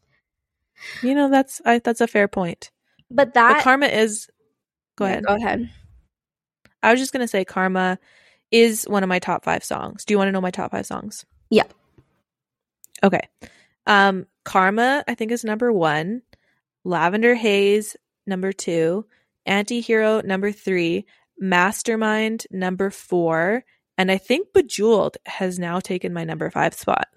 You know, that's I, that's a fair point. But that but karma is go yeah, ahead. Go ahead. I was just going to say Karma is one of my top five songs. Do you want to know my top five songs? Yeah. Okay. Um, Karma, I think, is number one. Lavender Haze, number two. Antihero, number three. Mastermind, number four. And I think Bejeweled has now taken my number five spot.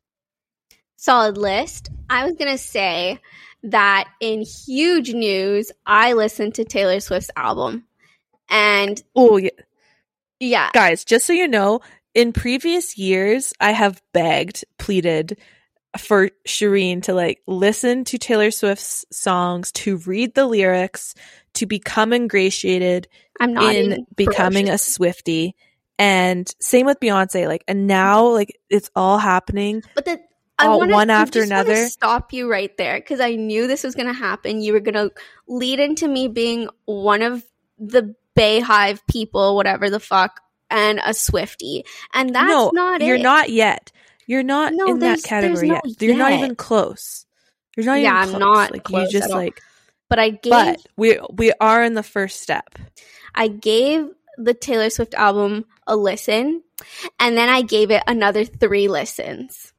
Solid list. I was going to say that in huge news, I listened to Taylor Swift's album. And oh yeah. yeah, guys, just so you know, in previous years, I have begged, pleaded for Shireen to like listen to Taylor Swift's songs, to read the lyrics, to become ingratiated I'm not in becoming a Swiftie. And same with Beyonce, like, and now like it's all happening. But the I all, wanna, one after I just another. Stop you right there because I knew this was going to happen. You were going to lead into me being one of the Bayhive people, whatever the fuck, and a Swiftie, and that's no, not you're it. not yet. You're not no, in that category no yet. yet. You're not even close. You're not yeah, even close. I'm not like close you just at all. like. But I gave. But we we are in the first step. I gave the Taylor Swift album a listen, and then I gave it another three listens.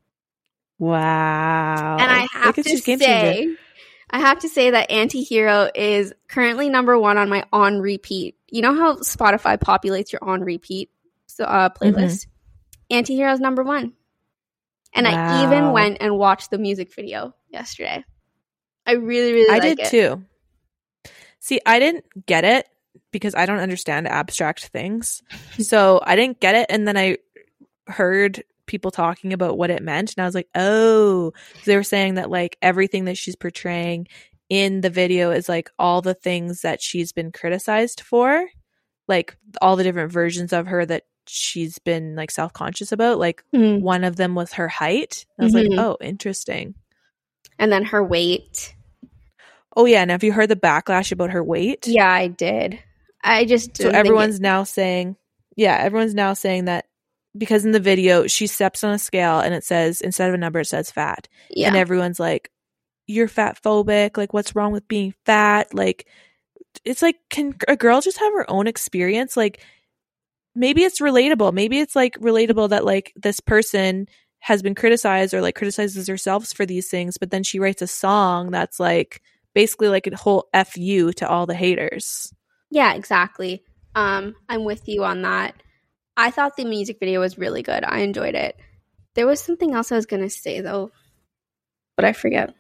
Wow. And I have to say, I have to say that Antihero is currently number one on my on repeat. You know how Spotify populates your on repeat uh, playlist? Mm-hmm. Antihero is number one. And wow. I even went and watched the music video yesterday. I really, really I like did it. too. See, I didn't get it because I don't understand abstract things. So I didn't get it. And then I heard people talking about what it meant. And I was like, oh, they were saying that like everything that she's portraying in the video is like all the things that she's been criticized for. Like all the different versions of her that she's been like self-conscious about. Like mm. one of them was her height. I was mm-hmm. like, oh, interesting. And then her weight. Oh yeah, and have you heard the backlash about her weight? Yeah, I did. I just so everyone's it- now saying, yeah, everyone's now saying that because in the video she steps on a scale and it says instead of a number it says fat, yeah, and everyone's like, "You're fat phobic. Like, what's wrong with being fat?" Like, it's like, can a girl just have her own experience? Like, maybe it's relatable. Maybe it's like relatable that like this person has been criticized or like criticizes herself for these things, but then she writes a song that's like basically like a whole F you to all the haters. Yeah, exactly. Um, I'm with you on that. I thought the music video was really good. I enjoyed it. There was something else I was going to say though, but I forget.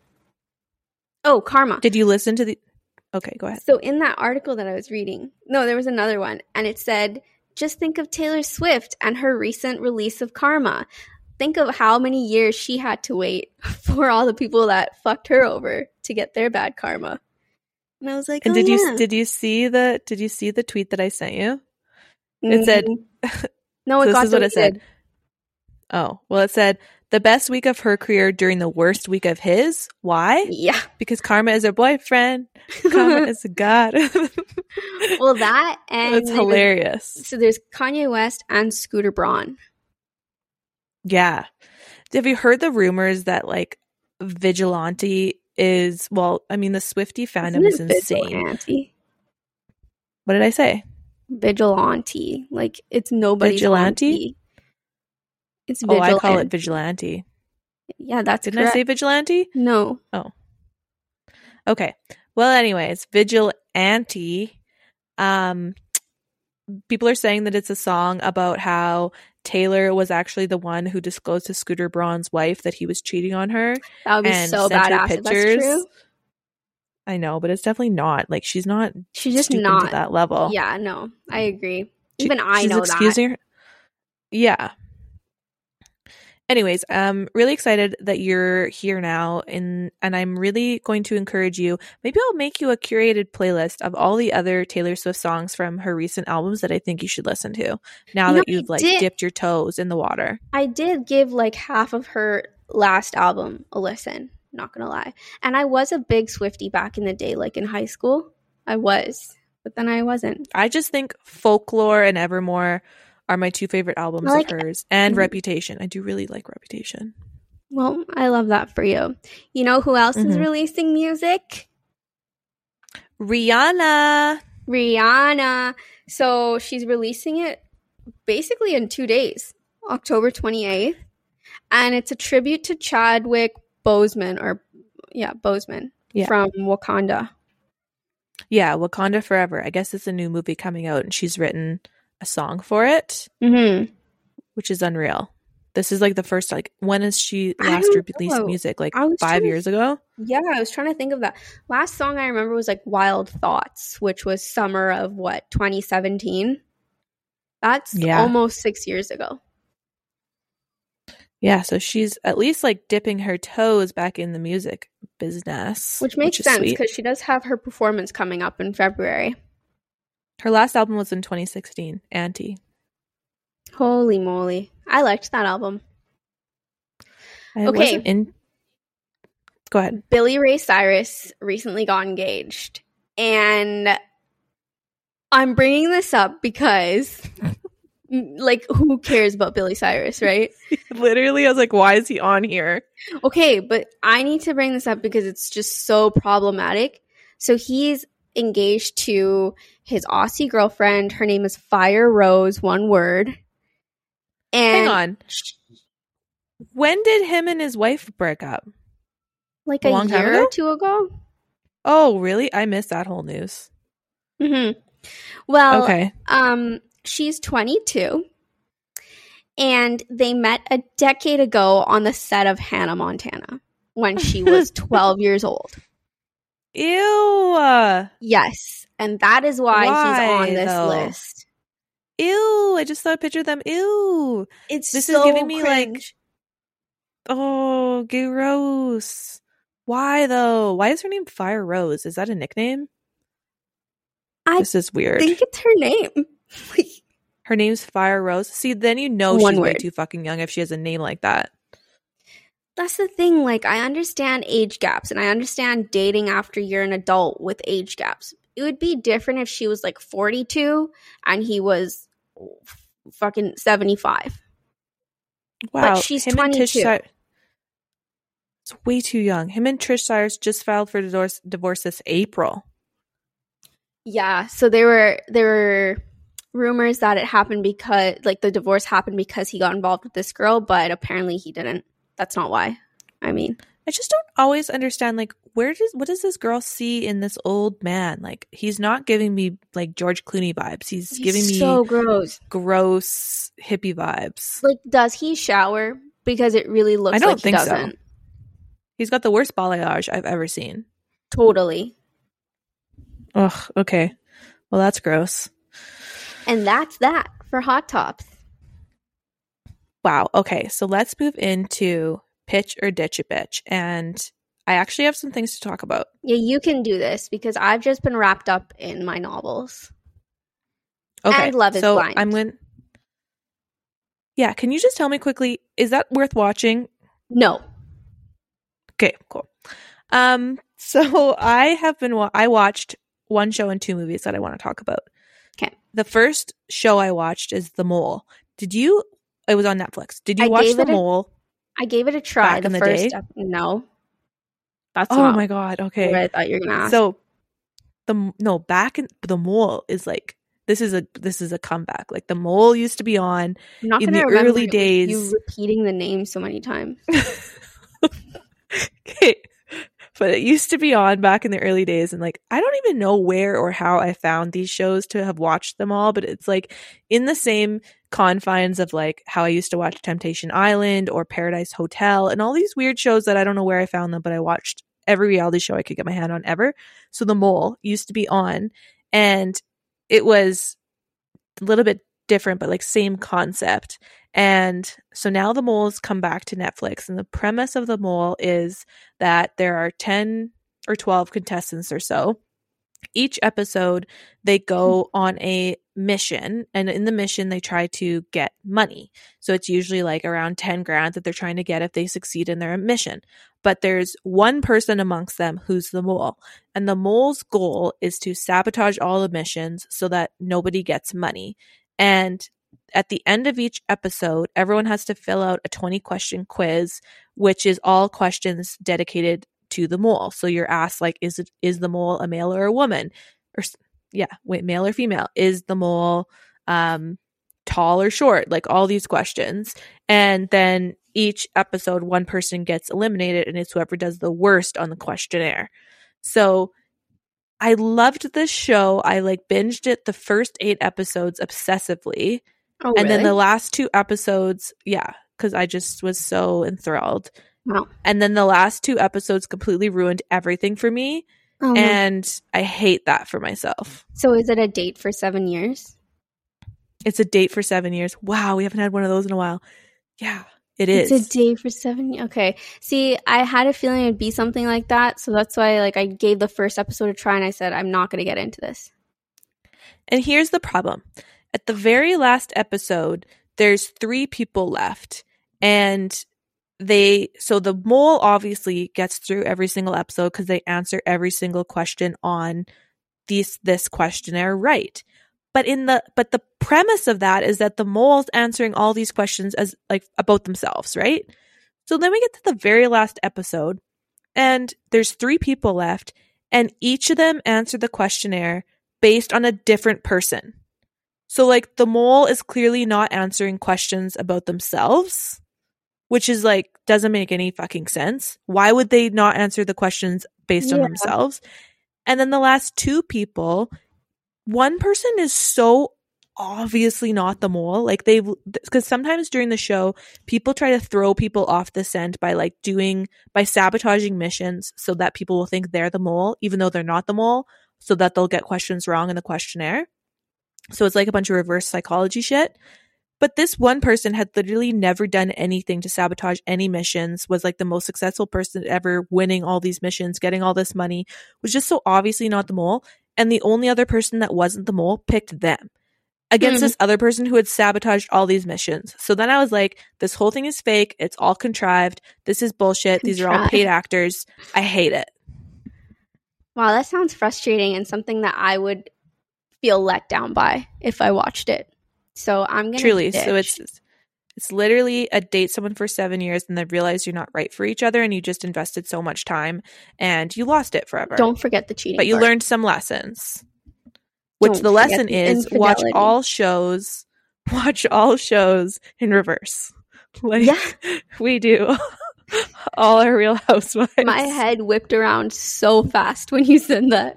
Oh, Karma. Did you listen to the... Okay, go ahead. So in that article that I was reading, no, there was another one, and it said, just think of Taylor Swift and her recent release of Karma. Think of how many years she had to wait for all the people that fucked her over to get their bad karma. And I was like, and oh, did yeah. you did you see the did you see the tweet that I sent you? It mm-hmm. said, no, it so got this is what it said. Oh, well, it said the best week of her career during the worst week of his. Why? Yeah, because Karma is her boyfriend. Karma is a god. Well, that and it's hilarious. So there's Kanye West and Scooter Braun. Yeah. Have you heard the rumors that like Vigilante is, well, I mean, the Swiftie fandom is insane. Vigilante? What did I say? Vigilante. Like it's nobody's Vigilante? Auntie. It's Vigilante. Oh, I call it Vigilante. Yeah, that's Didn't correct. I say Vigilante? No. Oh. Okay. Well, anyways, Vigilante. Um, people are saying that it's a song about how Taylor was actually the one who disclosed to Scooter Braun's wife that he was cheating on her. That would be and so sent her badass if that's true. I know, but it's definitely not. Like, she's not She's just stooping not to that level. Yeah, no. I agree. She, Even I she's know excusing that. Her. Yeah. Anyways, I'm really excited that you're here now, and and I'm really going to encourage you. Maybe I'll make you a curated playlist of all the other Taylor Swift songs from her recent albums that I think you should listen to. Now you that know, you've like did, dipped your toes in the water, I did give like half of her last album a listen. Not gonna lie, and I was a big Swiftie back in the day, like in high school. I was, but then I wasn't. I just think Folklore and Evermore are my two favorite albums like, of hers, and mm-hmm. Reputation. I do really like Reputation. Well, I love that for you. You know who else mm-hmm. is releasing music? Rihanna. Rihanna. So she's releasing it basically in two days, October twenty-eighth. And it's a tribute to Chadwick Boseman, or yeah, Boseman yeah. from Wakanda. Yeah, Wakanda Forever. I guess it's a new movie coming out, and she's written a song for it, mm-hmm. which is unreal. This is like the first, like, when has she last released know. music? Like five years to, ago? Yeah, I was trying to think of that. Last song I remember was like Wild Thoughts, which was summer of what, twenty seventeen? That's yeah. almost six years ago. Yeah, so she's at least like dipping her toes back in the music business. Which makes which sense because she does have her performance coming up in February. Her last album was in twenty sixteen, Anti. Holy moly. I liked that album. I okay. wasn't in... Go ahead. Billy Ray Cyrus recently got engaged. And I'm bringing this up because, like, who cares about Billy Cyrus, right? Literally, I was like, why is he on here? Okay, but I need to bring this up because it's just so problematic. So he's engaged to his Aussie girlfriend. Her name is Fire Rose, one word. And hang on. When did him and his wife break up? Like A a, long time year ago? or two ago. Oh, really? I missed that whole news. Mm-hmm. Well, Okay. um, she's twenty-two. And they met a decade ago on the set of Hannah Montana when she was twelve years old. Ew. Yes. And that is why, Why, he's on this though? list. Ew. I just saw a picture of them. Ew. It's This so is giving me cringe. like, oh, gross. Why though? Why is her name Fire Rose? Is that a nickname? I This is weird. think it's her name. Her name's Fire Rose. See, then you know One she's way word. too fucking young if she has a name like that. That's the thing. Like, I understand age gaps and I understand dating after you're an adult with age gaps. It would be different if she was like forty-two and he was fucking seventy-five. Wow. But she's him and Tish twenty-two. Sy- it's way too young. Him and Trish Cyrus just filed for divorce, divorce this April. Yeah. So there were there were rumors that it happened because, like, the divorce happened because he got involved with this girl, but apparently he didn't. That's not why. I mean, I just don't always understand, like, where does what does this girl see in this old man? Like, he's not giving me like George Clooney vibes. He's, he's giving me so gross. gross hippie vibes. Like, does he shower? Because it really looks I don't like think he so. doesn't. He's got the worst balayage I've ever seen. Totally. Ugh. Okay. Well, that's gross. And that's that for Hot Tops. Wow. Okay. So let's move into Pitch or Ditch a Bitch. And I actually have some things to talk about. Yeah, you can do this because I've just been wrapped up in my novels. Okay. And Love is so Blind. I'm going Yeah. Can you just tell me quickly, is that worth watching? No. Okay, cool. Um, so I have been, wa- I watched one show and two movies that I want to talk about. Okay. The first show I watched is The Mole. Did you, it was on Netflix. Did you I watch gave The it a- Mole? I gave it a try. Back the in the first day? ep- no. That's Oh not my God. what Okay. I thought you were going to ask. So the, no, back in The Mole is like, this is a, this is a comeback. Like The Mole used to be on I'm not in gonna the remember early it with days. you repeating the name so many times. Okay. But it used to be on back in the early days, and like I don't even know where or how I found these shows to have watched them all, but it's like in the same confines of like how I used to watch Temptation Island or Paradise Hotel and all these weird shows that I don't know where I found them, but I watched every reality show I could get my hand on ever. So The Mole used to be on, and it was a little bit different, but like same concept. And so now The Mole's come back to Netflix, and the premise of The Mole is that there are ten or twelve contestants or so. Each episode, they go on a mission, and in the mission, they try to get money. So it's usually like around ten grand that they're trying to get if they succeed in their mission. But there's one person amongst them who's the mole, and the mole's goal is to sabotage all the missions so that nobody gets money. And at the end of each episode, everyone has to fill out a twenty question quiz, which is all questions dedicated to the mole. So you're asked, like, is it is the mole a male or a woman? Or yeah, wait, male or female? Is the mole um, tall or short? Like all these questions. And then each episode, one person gets eliminated, and it's whoever does the worst on the questionnaire. So I loved this show. I like binged it the first eight episodes obsessively. Oh, and really? then the last two episodes, yeah, because I just was so enthralled. Wow. And then the last two episodes completely ruined everything for me. Oh, no. And I hate that for myself. So is it a date for seven years? It's a date for seven years. Wow, we haven't had one of those in a while. Yeah, it is. It's a date for seven years. Okay. See, I had a feeling it'd be something like that. So that's why like I gave the first episode a try and I said, I'm not going to get into this. And here's the problem. At the very last episode, there's three people left. And they, so the mole obviously gets through every single episode because they answer every single question on these, this questionnaire right. But in the, but the premise of that is that the mole's answering all these questions as like about themselves, right? So then we get to the very last episode and there's three people left and each of them answered the questionnaire based on a different person. So, like, the mole is clearly not answering questions about themselves, which is, like, doesn't make any fucking sense. Why would they not answer the questions based yeah. on themselves? And then the last two people, one person is so obviously not the mole. Like, they've, because sometimes during the show, people try to throw people off the scent by, like, doing, by sabotaging missions so that people will think they're the mole, even though they're not the mole, so that they'll get questions wrong in the questionnaire. So it's like a bunch of reverse psychology shit. But this one person had literally never done anything to sabotage any missions, was like the most successful person ever, winning all these missions, getting all this money, was just so obviously not the mole. And the only other person that wasn't the mole picked them against mm-hmm. this other person who had sabotaged all these missions. So then I was like, this whole thing is fake. It's all contrived. This is bullshit. Contrived. These are all paid actors. I hate it. Wow, that sounds frustrating and something that I would feel let down by if I watched it. So I'm gonna truly. ditch. So it's it's literally a date someone for seven years and then realize you're not right for each other and you just invested so much time and you lost it forever. Don't forget the cheating. But you part. learned some lessons. Which Don't the lesson the is infidelity. watch all shows watch all shows in reverse. Like yeah. we do. All our Real Housewives. My head whipped around so fast when you said that.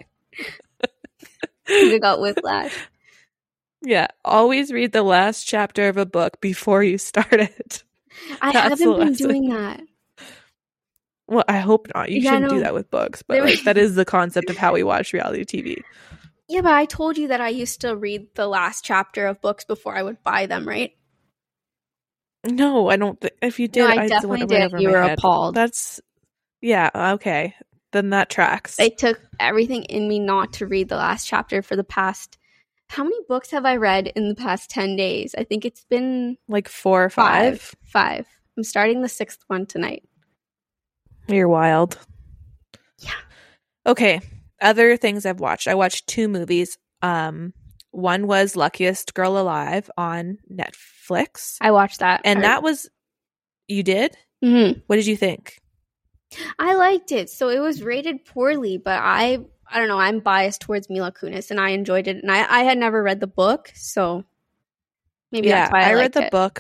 I got whiplash. Yeah, always read the last chapter of a book before you start it. I That's haven't been doing that. Well, I hope not. You yeah, shouldn't no. do that with books, but like, that is the concept of how we watch reality T V. Yeah, but I told you that I used to read the last chapter of books before I would buy them, right? No, I don't. Th- if you did, no, I I'd definitely did. You were head. appalled. That's yeah. Okay, then that tracks. It took everything in me not to read the last chapter for the past. How many books have I read in the past ten days? I think it's been like four or five. Five. Five. I'm starting the sixth one tonight. You're wild. Yeah. Okay. Other things I've watched. I watched two movies. Um, one was Luckiest Girl Alive on Netflix. I watched that. And that was, you did? Mm-hmm. What did you think? I liked it. So it was rated poorly, but I, I don't know, I'm biased towards Mila Kunis and I enjoyed it. And I, I had never read the book, so maybe yeah, that's why I, I read the it. book.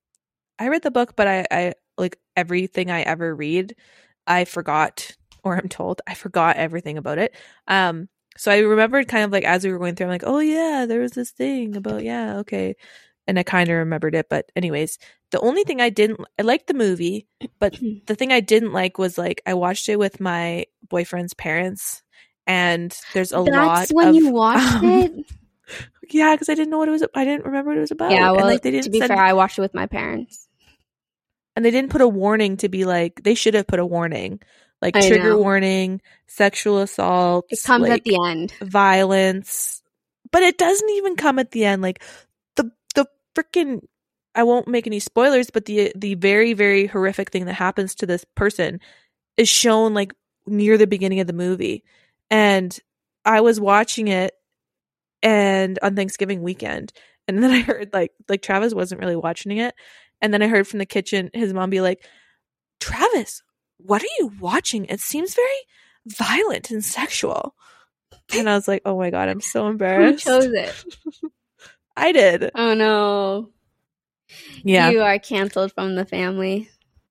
I read the book, but I, I, like everything I ever read, I forgot, or I'm told, I forgot everything about it. Um, so I remembered kind of like as we were going through, I'm like, oh yeah, there was this thing about, yeah, okay. And I kind of remembered it. But anyways, the only thing I didn't, I liked the movie, but the thing I didn't like was like, I watched it with my boyfriend's parents and there's a That's lot That's when of, you watched um, it? Yeah, because I didn't know what it was. I didn't remember what it was about. Yeah, well, and, like, they didn't to be send, fair, I watched it with my parents. And they didn't put a warning to be like, they should have put a warning. Like, I trigger know. warning, sexual assault. It comes like, at the end. Violence. But it doesn't even come at the end. Like, the the freaking, I won't make any spoilers, but the the very, very horrific thing that happens to this person is shown, like, near the beginning of the movie. And I was watching it and on Thanksgiving weekend. And then I heard, like, like Travis wasn't really watching it. And then I heard from the kitchen, his mom be like, Travis, what are you watching? It seems very violent and sexual. And I was like, oh my God, I'm so embarrassed. Who chose it? I did. Oh no. Yeah. You are canceled from the family.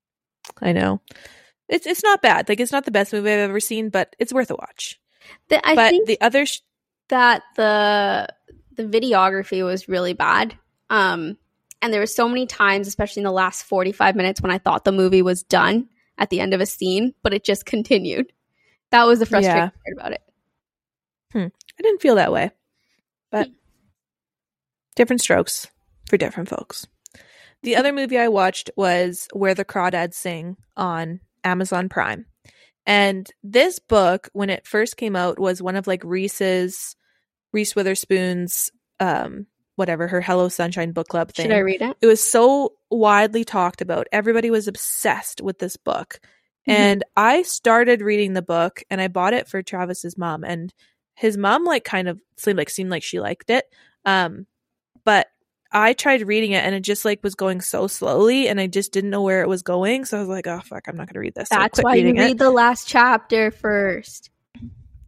I know. It's it's not bad. Like, it's not the best movie I've ever seen, but it's worth a watch. The, I but think the other sh- that the the videography was really bad. Um And there were so many times, especially in the last forty-five minutes, when I thought the movie was done at the end of a scene, but it just continued. That was the frustrating yeah. part about it. Hmm. I didn't feel that way. But hmm. different strokes for different folks. The other movie I watched was Where the Crawdads Sing on Amazon Prime. And this book, when it first came out, was one of like Reese's, Reese Witherspoon's, um, whatever, her Hello Sunshine book club thing. Should I read it? It was so widely talked about. Everybody was obsessed with this book. Mm-hmm. And I started reading the book and I bought it for Travis's mom. And his mom like kind of seemed like seemed like she liked it. Um, but I tried reading it and it just like was going so slowly and I just didn't know where it was going. So I was like, oh fuck, I'm not gonna read this. That's so why you read it. the last chapter first.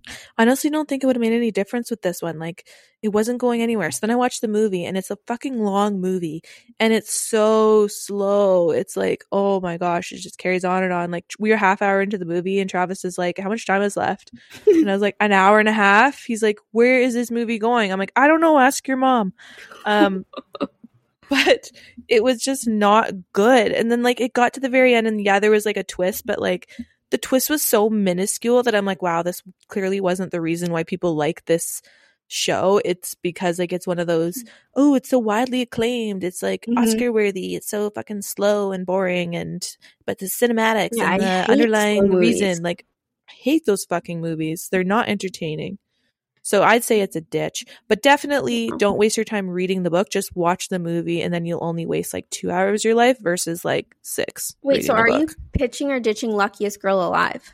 Honestly, don't think it would have made any difference with this one. Like, it wasn't going anywhere. So then I watched the movie, and it's a fucking long movie, and it's so slow. It's like, oh my gosh, it just carries on and on. Like, we were half hour into the movie, and Travis is like, how much time is left? And I was like, an hour and a half. He's like, where is this movie going? I'm like, I don't know. Ask your mom. Um, but it was just not good. And then like it got to the very end, and yeah, there was like a twist, but like the twist was so minuscule that I'm like, wow, this clearly wasn't the reason why people like this show. It's because like it's one of those, oh, it's so widely acclaimed, it's like mm-hmm. Oscar worthy, it's so fucking slow and boring, and but the cinematics yeah, and I the underlying reason, like I hate those fucking movies. They're not entertaining. So I'd say it's a ditch, but definitely don't waste your time reading the book. Just watch the movie, and then you'll only waste like two hours of your life versus like six. Wait, so are you pitching or ditching Luckiest Girl Alive?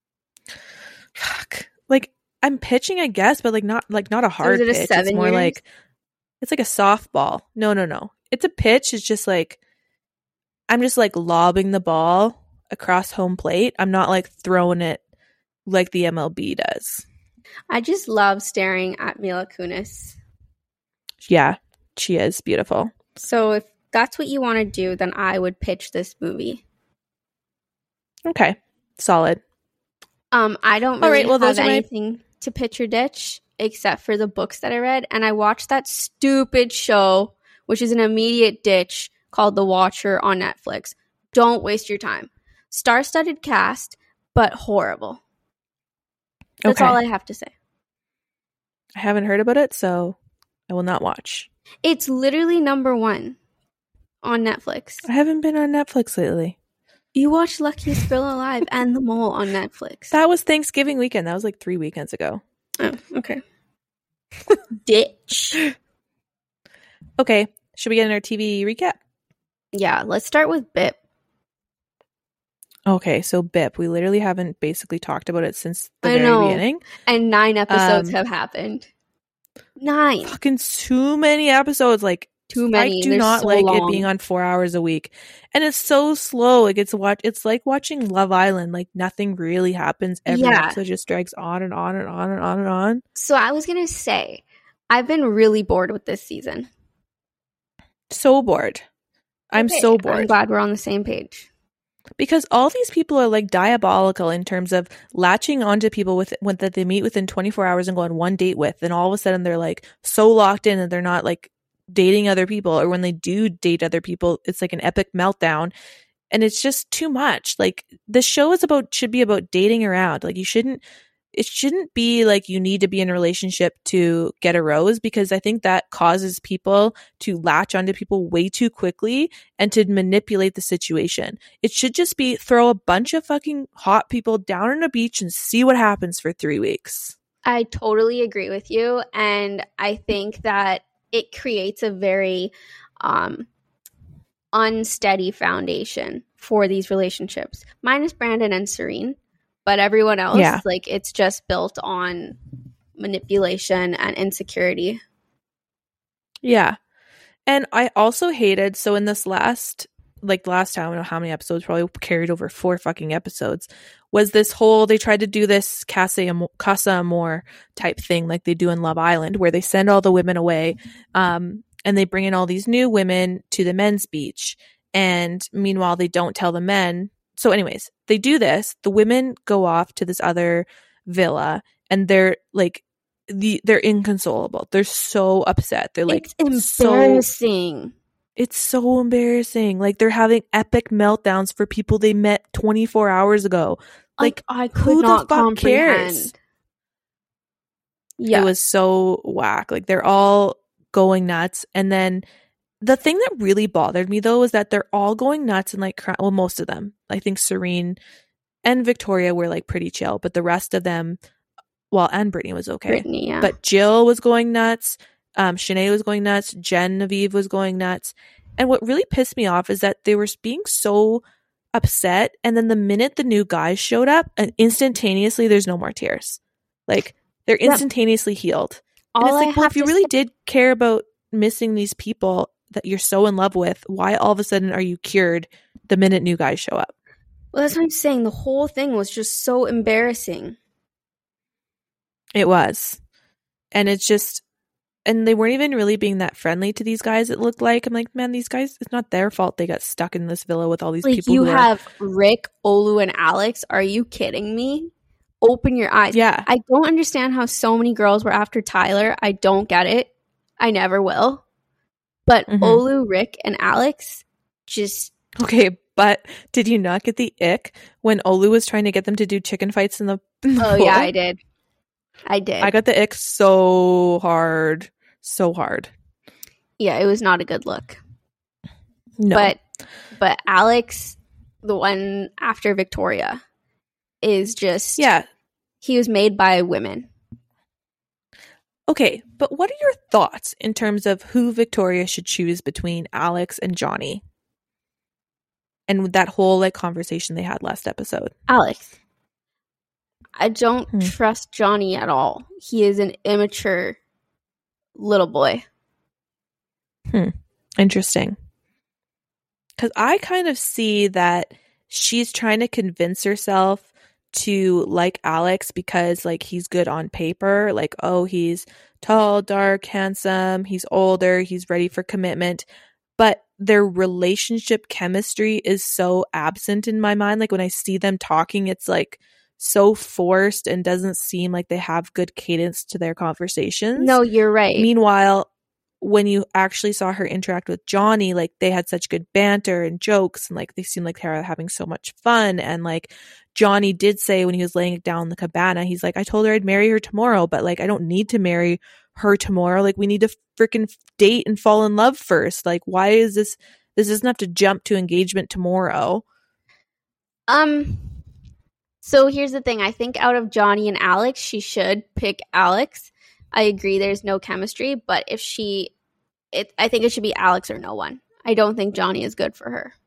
Fuck. Like I'm pitching, I guess, but like not like not a hard so is it pitch. A seven it's more years? Like it's like a softball. No, no, no. It's a pitch. It's just like I'm just like lobbing the ball across home plate. I'm not like throwing it like the M L B does. I just love staring at Mila Kunis. Yeah, she is beautiful. So if that's what you want to do, then I would pitch this movie. Okay, solid. Um, I don't really All right, well, have anything my... to pitch or ditch except for the books that I read, and I watched that stupid show, which is an immediate ditch, called The Watcher on Netflix. Don't waste your time. Star-studded cast, but horrible. That's okay. all I have to say. I haven't heard about it, so I will not watch. It's literally number one on Netflix. I haven't been on Netflix lately. You watched Luckiest Girl Alive and The Mole on Netflix. That was Thanksgiving weekend. That was like three weekends ago. Oh, okay. Ditch. Okay. Should we get in our T V recap? Yeah, let's start with B I P. Okay, so B I P, we literally haven't basically talked about it since the I very know. beginning. And nine episodes um, have happened. Nine. Fucking too many episodes. Like, too many. I do not so like long. It being on four hours a week. And it's so slow. Like, it's watch. It's like watching Love Island. Like, nothing really happens. Every yeah. episode just drags on and on and on and on and on. So I was going to say, I've been really bored with this season. So bored. I'm okay. so bored. I'm glad we're on the same page. Because all these people are like diabolical in terms of latching onto people with, with that they meet within twenty-four hours and go on one date with, and all of a sudden they're like so locked in that they're not like dating other people, or when they do date other people, it's like an epic meltdown, and it's just too much. Like the show is about should be about dating around. Like you shouldn't it shouldn't be like you need to be in a relationship to get a rose, because I think that causes people to latch onto people way too quickly and to manipulate the situation. It should just be throw a bunch of fucking hot people down on a beach and see what happens for three weeks. I totally agree with you. And I think that it creates a very um, unsteady foundation for these relationships. Minus Brandon and Serene. But everyone else, yeah. like, it's just built on manipulation and insecurity. Yeah. And I also hated, so in this last, like last time, I don't know how many episodes, probably carried over four fucking episodes, was this whole, they tried to do this Casa Amor, Casa Amor type thing like they do in Love Island, where they send all the women away um, and they bring in all these new women to the men's beach. And meanwhile, they don't tell the men. So anyways, they do this. The women go off to this other villa, and they're like, the they're inconsolable. They're so upset. They're like, it's embarrassing. So, it's so embarrassing. Like they're having epic meltdowns for people they met twenty-four hours ago. Like, like I could who not the fuck comprehend. Cares? Yeah, it was so whack. Like they're all going nuts, and then. The thing that really bothered me, though, is that they're all going nuts and like, well, most of them. I think Serene and Victoria were like pretty chill, but the rest of them, well, and Brittany was okay. Brittany, yeah. But Jill was going nuts. Um, Shanae was going nuts. Genevieve was going nuts. And what really pissed me off is that they were being so upset. And then the minute the new guys showed up, and instantaneously, there's no more tears. Like they're instantaneously yeah. healed. All and it's like, I well, if you really say- did care about missing these people that you're so in love with, why all of a sudden are you cured the minute new guys show up? Well, that's what I'm saying. The whole thing was just so embarrassing. It was. And it's just, and they weren't even really being that friendly to these guys, it looked like. I'm like, man, these guys, it's not their fault they got stuck in this villa with all these like, people. You who have are- Rick, Olu, and Alex. Are you kidding me? Open your eyes. Yeah. I don't understand how so many girls were after Tyler. I don't get it. I never will. But Mhm. Olu, Rick, and Alex just... Okay, but did you not get the ick when Olu was trying to get them to do chicken fights in the, in the Oh, pool? yeah, I did. I did. I got the ick so hard. So hard. Yeah, it was not a good look. No. But but Alex, the one after Victoria, is just... Yeah. He was made by women. Okay, but what are your thoughts in terms of who Victoria should choose between Alex and Johnny? And that whole like conversation they had last episode. Alex. I don't Hmm. trust Johnny at all. He is an immature little boy. Hmm. Interesting. Because I kind of see that she's trying to convince herself to like Alex because like he's good on paper. Like, oh, he's tall, dark, handsome. He's older. He's ready for commitment. But their relationship chemistry is so absent in my mind. Like when I see them talking, it's like so forced and doesn't seem like they have good cadence to their conversations. No, you're right. Meanwhile, when you actually saw her interact with Johnny, like they had such good banter and jokes and like they seemed like they were having so much fun. And like Johnny did say when he was laying it down in the cabana, he's like, I told her I'd marry her tomorrow, but like I don't need to marry her tomorrow. Like we need to freaking date and fall in love first. Like why is this this doesn't have to jump to engagement tomorrow? Um so here's the thing. I think out of Johnny and Alex, she should pick Alex. I agree there's no chemistry, but if she it I think it should be Alex or no one. I don't think Johnny is good for her.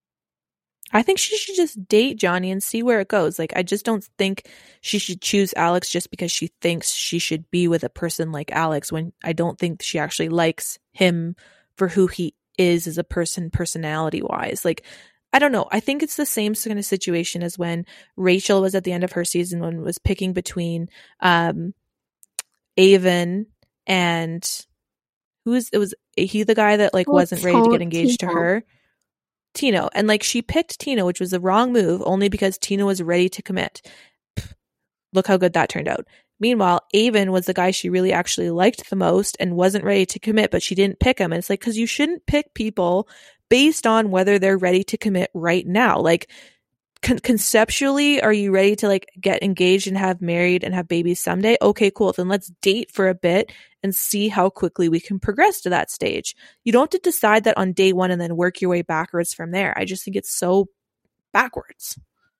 I think she should just date Johnny and see where it goes. Like, I just don't think she should choose Alex just because she thinks she should be with a person like Alex when I don't think she actually likes him for who he is as a person, personality wise. Like, I don't know. I think it's the same kind of situation as when Rachel was at the end of her season when was picking between um, Avon and who was it was he the guy that like Oh, wasn't ready to get Tino. engaged to her. Tino. And like she picked Tino, which was the wrong move only because Tino was ready to commit. Pfft, look how good that turned out. Meanwhile, Avon was the guy she really actually liked the most and wasn't ready to commit, but she didn't pick him. And it's like, because you shouldn't pick people based on whether they're ready to commit right now. Like con- conceptually, are you ready to like get engaged and have married and have babies someday? Okay, cool. Then let's date for a bit and see how quickly we can progress to that stage. You don't have to decide that on day one and then work your way backwards from there. I just think it's so backwards.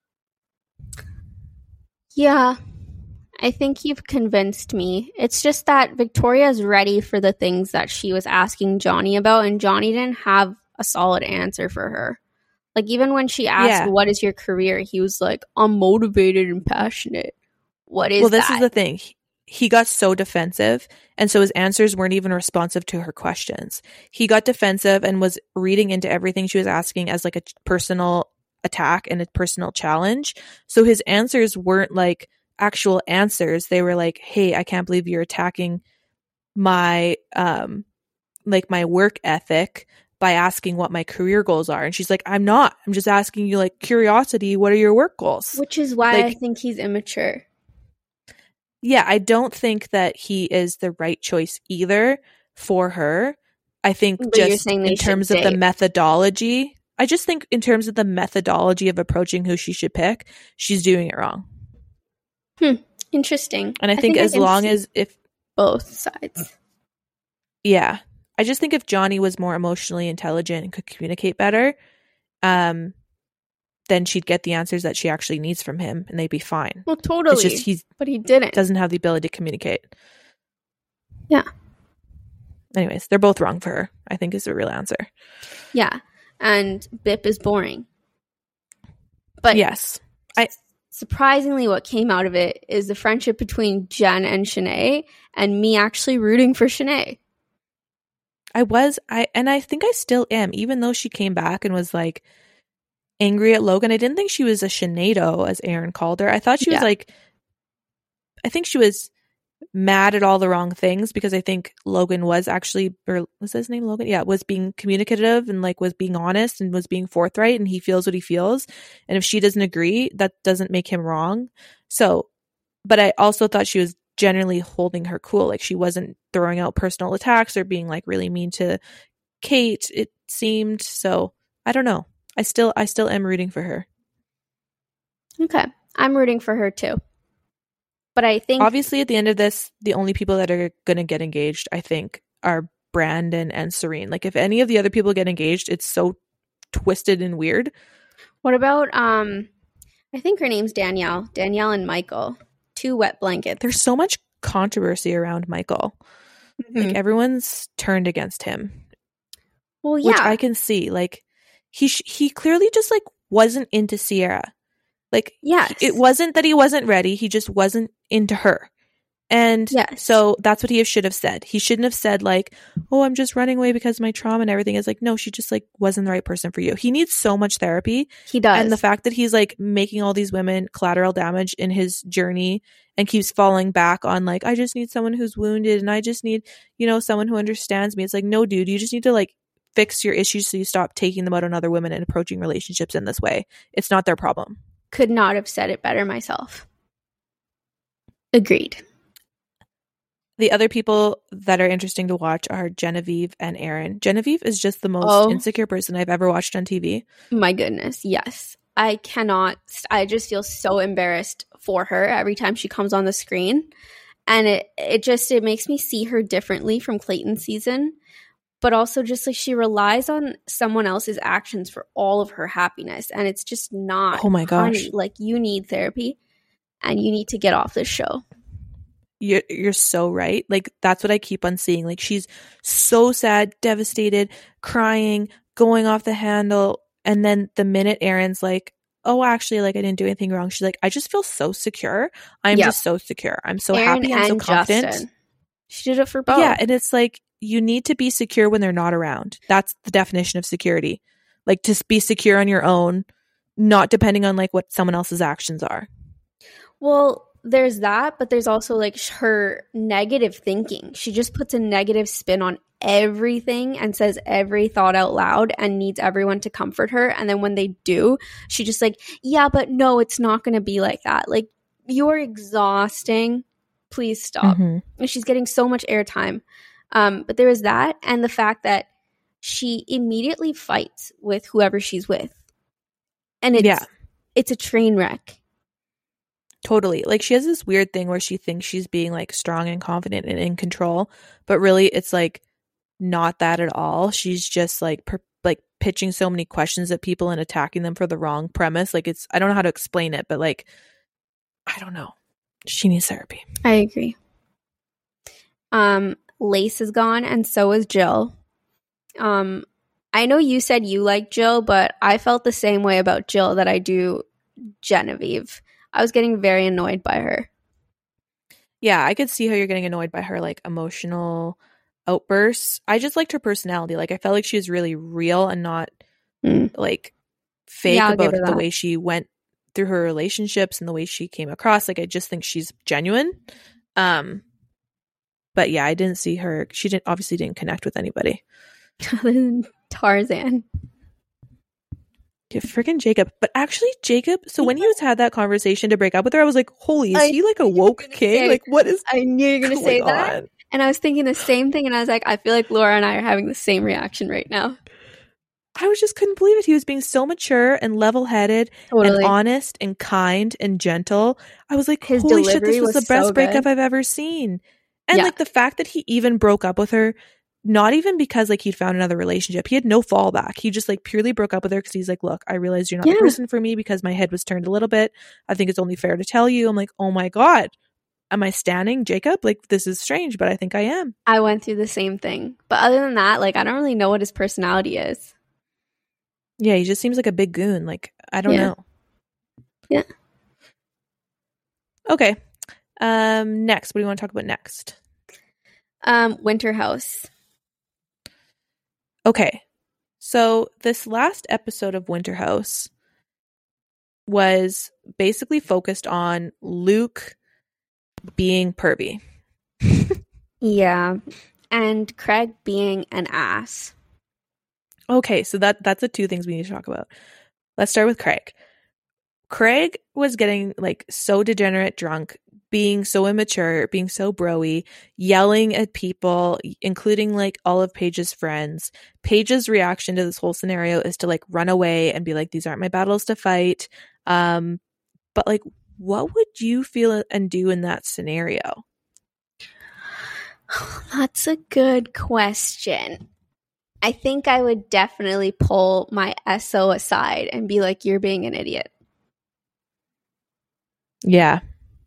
Yeah. I think you've convinced me. It's just that Victoria's ready for the things that she was asking Johnny about, and Johnny didn't have a solid answer for her. Like, even when she asked, Yeah. what is your career? He was like, I'm motivated and passionate. What is well, this that? is the thing. He, he got so defensive, and so his answers weren't even responsive to her questions. He got defensive and was reading into everything she was asking as like a personal attack and a personal challenge. So his answers weren't like actual answers. They were like, hey, I can't believe you're attacking my um like my work ethic by asking what my career goals are. And she's like, I'm not. I'm just asking you like curiosity, what are your work goals? Which is why I Like- think he's immature. Yeah, I don't think that he is the right choice either for her. I think But you're just saying they in should terms of the date. methodology, I just think in terms of the methodology of approaching who she should pick, she's doing it wrong. Interesting. And I think, as can long see as if both sides. yeah, I just think if Johnny was more emotionally intelligent and could communicate better, um, then she'd get the answers that she actually needs from him, and they'd be fine. Well, totally. It's just he but he didn't. doesn't have the ability to communicate. Yeah. Anyways, they're both wrong for her, I think is the real answer. Yeah. And Bip is boring. But Yes. I surprisingly, what came out of it is the friendship between Jen and Shanae, and me actually rooting for Shanae. I was I and I think I still am, even though she came back and was like angry at Logan. I didn't think she was a Sinead, as Aaron called her. I thought she was Yeah. like I think she was mad at all the wrong things, because I think Logan was actually, or was his name Logan? Yeah, was being communicative and like was being honest and was being forthright, and he feels what he feels. And if she doesn't agree, that doesn't make him wrong. So, but I also thought she was generally holding her cool. Like she wasn't throwing out personal attacks or being like really mean to Kate, it seemed. So I don't know. I still, I still am rooting for her. Okay. I'm rooting for her too. But I think obviously at the end of this, the only people that are going to get engaged, I think, are Brandon and Serene. Like if any of the other people get engaged, it's so twisted and weird. What about, um, I think her name's Danielle. Danielle and Michael. Two wet blankets. There's so much controversy around Michael. Mm-hmm. Like everyone's turned against him. Well, yeah. Which I can see. Like he sh- he clearly just like wasn't into Sierra. Like, yes. It wasn't that he wasn't ready. He just wasn't into her. And yes. so that's what he should have said. He shouldn't have said like, oh, I'm just running away because of my trauma and everything. Is like, no, she just like wasn't the right person for you. He needs so much therapy. He does. And the fact that he's like making all these women collateral damage in his journey and keeps falling back on like, I just need someone who's wounded and I just need, you know, someone who understands me. It's like, no, dude, you just need to like fix your issues so you stop taking them out on other women and approaching relationships in this way. It's not their problem. Could not have said it better myself. Agreed. The other people that are interesting to watch are Genevieve and Aaron. Genevieve is just the most oh, insecure person I've ever watched on T V. My goodness, yes. I cannot, I just feel so embarrassed for her every time she comes on the screen. And it, it just, it makes me see her differently from Clayton's season. But also just like she relies on someone else's actions for all of her happiness. And it's just not. Oh my gosh. Honey, like you need therapy and you need to get off this show. You're, you're so right. Like that's what I keep on seeing. Like she's so sad, devastated, crying, going off the handle. And then the minute Aaron's like, oh, actually, like I didn't do anything wrong. She's like, I just feel so secure. I'm yep. just so secure. I'm so Aaron happy. I'm so confident. Justin. She did it for both. Yeah. And it's like, you need to be secure when they're not around. That's the definition of security. Like to be secure on your own, not depending on like what someone else's actions are. Well, there's that, but there's also like her negative thinking. She just puts a negative spin on everything and says every thought out loud and needs everyone to comfort her. And then when they do, she just like, yeah, but no, it's not going to be like that. Like you're exhausting. Please stop. Mm-hmm. And she's getting so much airtime. Um, but there was that and the fact that she immediately fights with whoever she's with. And it's, yeah. it's a train wreck. Totally. Like she has this weird thing where she thinks she's being like strong and confident and in control, but really it's like not that at all. She's just like per- like pitching so many questions at people and attacking them for the wrong premise. Like it's, I don't know how to explain it, but like, I don't know. She needs therapy. I agree. Um, Lace is gone and so is Jill. Um, I know you said you like Jill, but I felt the same way about Jill that I do Genevieve. I was getting very annoyed by her. Yeah, I could see how you're getting annoyed by her like emotional outbursts. I just liked her personality. Like I felt like she was really real and not mm. like fake yeah, about the way she went through her relationships and the way she came across. Like I just think she's genuine. Um But yeah, I didn't see her. She didn't obviously didn't connect with anybody. Other than Tarzan. Yeah, freaking Jacob. But actually, Jacob, so when he was had that conversation to break up with her, I was like, holy, is I he like a woke king? Say, like, what is I knew you were going to say that. On? And I was thinking the same thing. And I was like, I feel like Laura and I are having the same reaction right now. I was just couldn't believe it. He was being so mature and level-headed totally. and honest and kind and gentle. I was like, his holy shit, this was, was the best so breakup I've ever seen. And, yeah. like, the fact that he even broke up with her, not even because, like, he'd found another relationship. He had no fallback. He just, like, purely broke up with her because he's like, look, I realized you're not yeah. the person for me because my head was turned a little bit. I think it's only fair to tell you. I'm like, oh, my God. Am I standing Jacob? Like, this is strange, but I think I am. I went through the same thing. But other than that, like, I don't really know what his personality is. Yeah, he just seems like a big goon. Like, I don't yeah. know. Yeah. Okay. Um, next, what do you want to talk about next? Um, Winter House. Okay. So this last episode of Winter House was basically focused on Luke being pervy. Yeah. And Craig being an ass. Okay, so that that's the two things we need to talk about. Let's start with Craig. Craig was getting like so degenerate drunk, being so immature, being so bro-y, yelling at people, including like all of Paige's friends. Paige's reaction to this whole scenario is to like run away and be like, these aren't my battles to fight. Um, but like, what would you feel and do in that scenario? That's a good question. I think I would definitely pull my S O aside and be like, you're being an idiot. Yeah.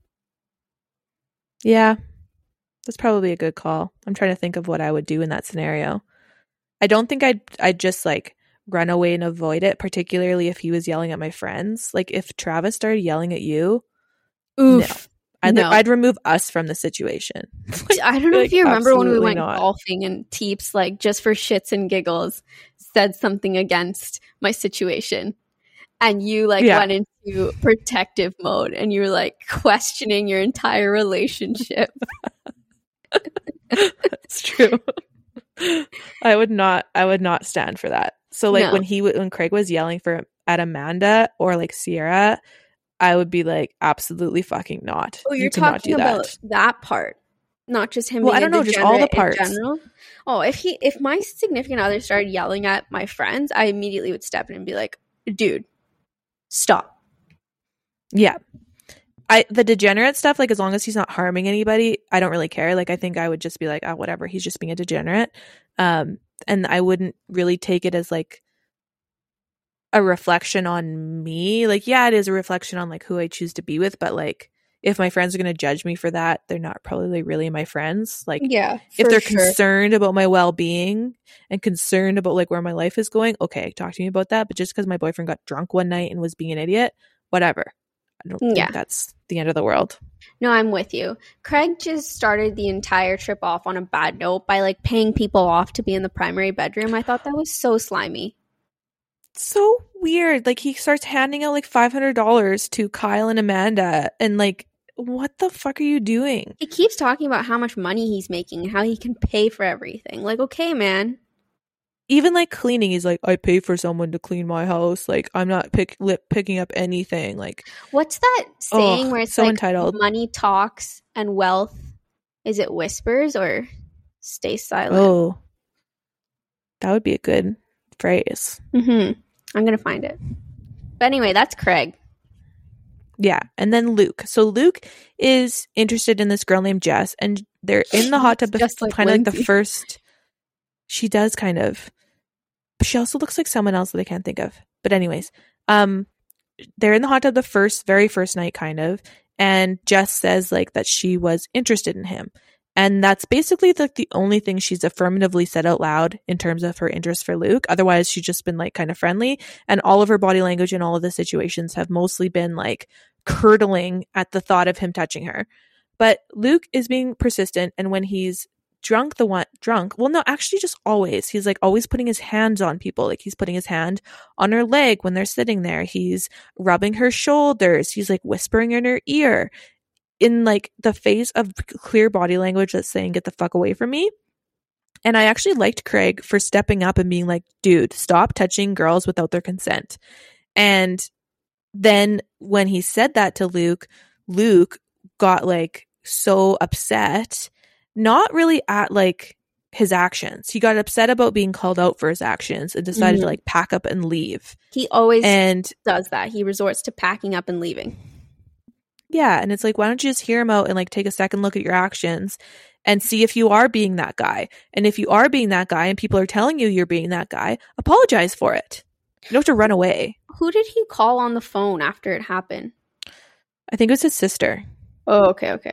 Yeah. That's probably a good call. I'm trying to think of what I would do in that scenario. I don't think I'd I'd just like run away and avoid it, particularly if he was yelling at my friends. Like if Travis started yelling at you, Oof. No. I'd, no. I'd remove us from the situation. Like, I don't know like, if you remember when we went not. golfing and Teeps, like just for shits and giggles, said something against my situation. And you like yeah. went into protective mode and you were like questioning your entire relationship. That's true. I would not I would not stand for that. So like no. when he when Craig was yelling for at Amanda or like Sierra, I would be like, absolutely fucking not. Oh, you're you talking do about that. that part, not just him. Well, being I don't know, just all the parts. General. Oh, if he, if my significant other started yelling at my friends, I immediately would step in and be like, "Dude, stop." Yeah, I the degenerate stuff. Like as long as he's not harming anybody, I don't really care. Like I think I would just be like, oh, whatever. He's just being a degenerate, um, and I wouldn't really take it as like a reflection on me. Like, yeah, it is a reflection on like who I choose to be with, but like if my friends are going to judge me for that, they're not probably really my friends. Like, yeah, if they're sure. concerned about my well-being and concerned about like where my life is going, okay, talk to me about that. But just because my boyfriend got drunk one night and was being an idiot, whatever. I don't yeah. think that's the end of the world. No, I'm with you. Craig just started the entire trip off on a bad note by like paying people off to be in the primary bedroom. I thought that was so slimy. So weird. Like he starts handing out like five hundred dollars to Kyle and Amanda and like, what the fuck are you doing? He keeps talking about how much money he's making and how he can pay for everything. Like, okay, man. Even like cleaning, he's like, I pay for someone to clean my house. Like, I'm not pick, lip, picking up anything. Like, what's that saying oh, where it's so like entitled. Money talks and wealth, is it whispers or stay silent? Oh, that would be a good phrase. Mm-hmm. I'm going to find it. But anyway, that's Craig. Yeah. And then Luke. So Luke is interested in this girl named Jess, and they're in the hot tub. Just like kind of like the first. She does kind of. She also looks like someone else that I can't think of. But anyways, um, they're in the hot tub the first, very first night, kind of. And Jess says like that she was interested in him. And that's basically like the only thing she's affirmatively said out loud in terms of her interest for Luke. Otherwise, she's just been like kind of friendly. And all of her body language in all of the situations have mostly been like curdling at the thought of him touching her. But Luke is being persistent. And when he's drunk, the one drunk, well, no, actually just always, he's like always putting his hands on people. Like he's putting his hand on her leg when they're sitting there. He's rubbing her shoulders. He's like whispering in her ear. In like the face of clear body language that's saying, get the fuck away from me. And I actually liked Craig for stepping up and being like, dude, stop touching girls without their consent. And then when he said that to Luke, Luke got like so upset, not really at like his actions. He got upset about being called out for his actions and decided mm-hmm. to like pack up and leave. He always and does that. He resorts to packing up and leaving. Yeah, and it's like, why don't you just hear him out and like take a second look at your actions and see if you are being that guy. And if you are being that guy and people are telling you you're being that guy, apologize for it. You don't have to run away. Who did he call on the phone after it happened? I think it was his sister. Oh, okay, okay.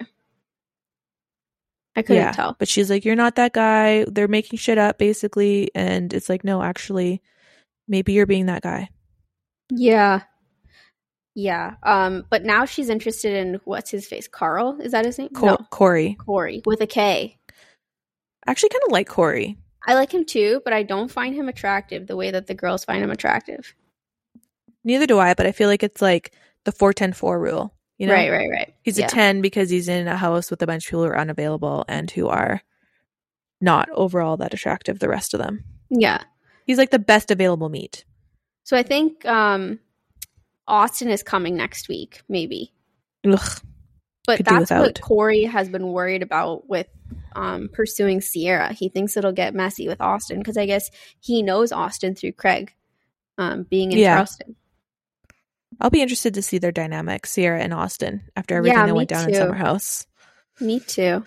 I couldn't yeah, tell. But she's like, you're not that guy. They're making shit up, basically. And it's like, no, actually, maybe you're being that guy. Yeah. Yeah, um, but now she's interested in, what's his face? Carl? Is that his name? Cor- no. Corey. Corey, with a K. I actually kind of like Corey. I like him too, but I don't find him attractive the way that the girls find him attractive. Neither do I, but I feel like it's like the four ten four rule. You know? Right, right, right. He's yeah. a ten because he's in a house with a bunch of people who are unavailable and who are not overall that attractive, the rest of them. Yeah. He's like the best available meat. So I think um, Austin is coming next week, maybe. Ugh. But Could do that's without. what Corey has been worried about with um, pursuing Sierra. He thinks it'll get messy with Austin because I guess he knows Austin through Craig um, being in Yeah. Charleston. I'll be interested to see their dynamic, Sierra and Austin, after everything Yeah, that me went down too. in Summer House. Me too.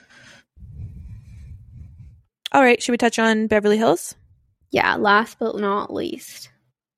All right, should we touch on Beverly Hills? Yeah, last but not least.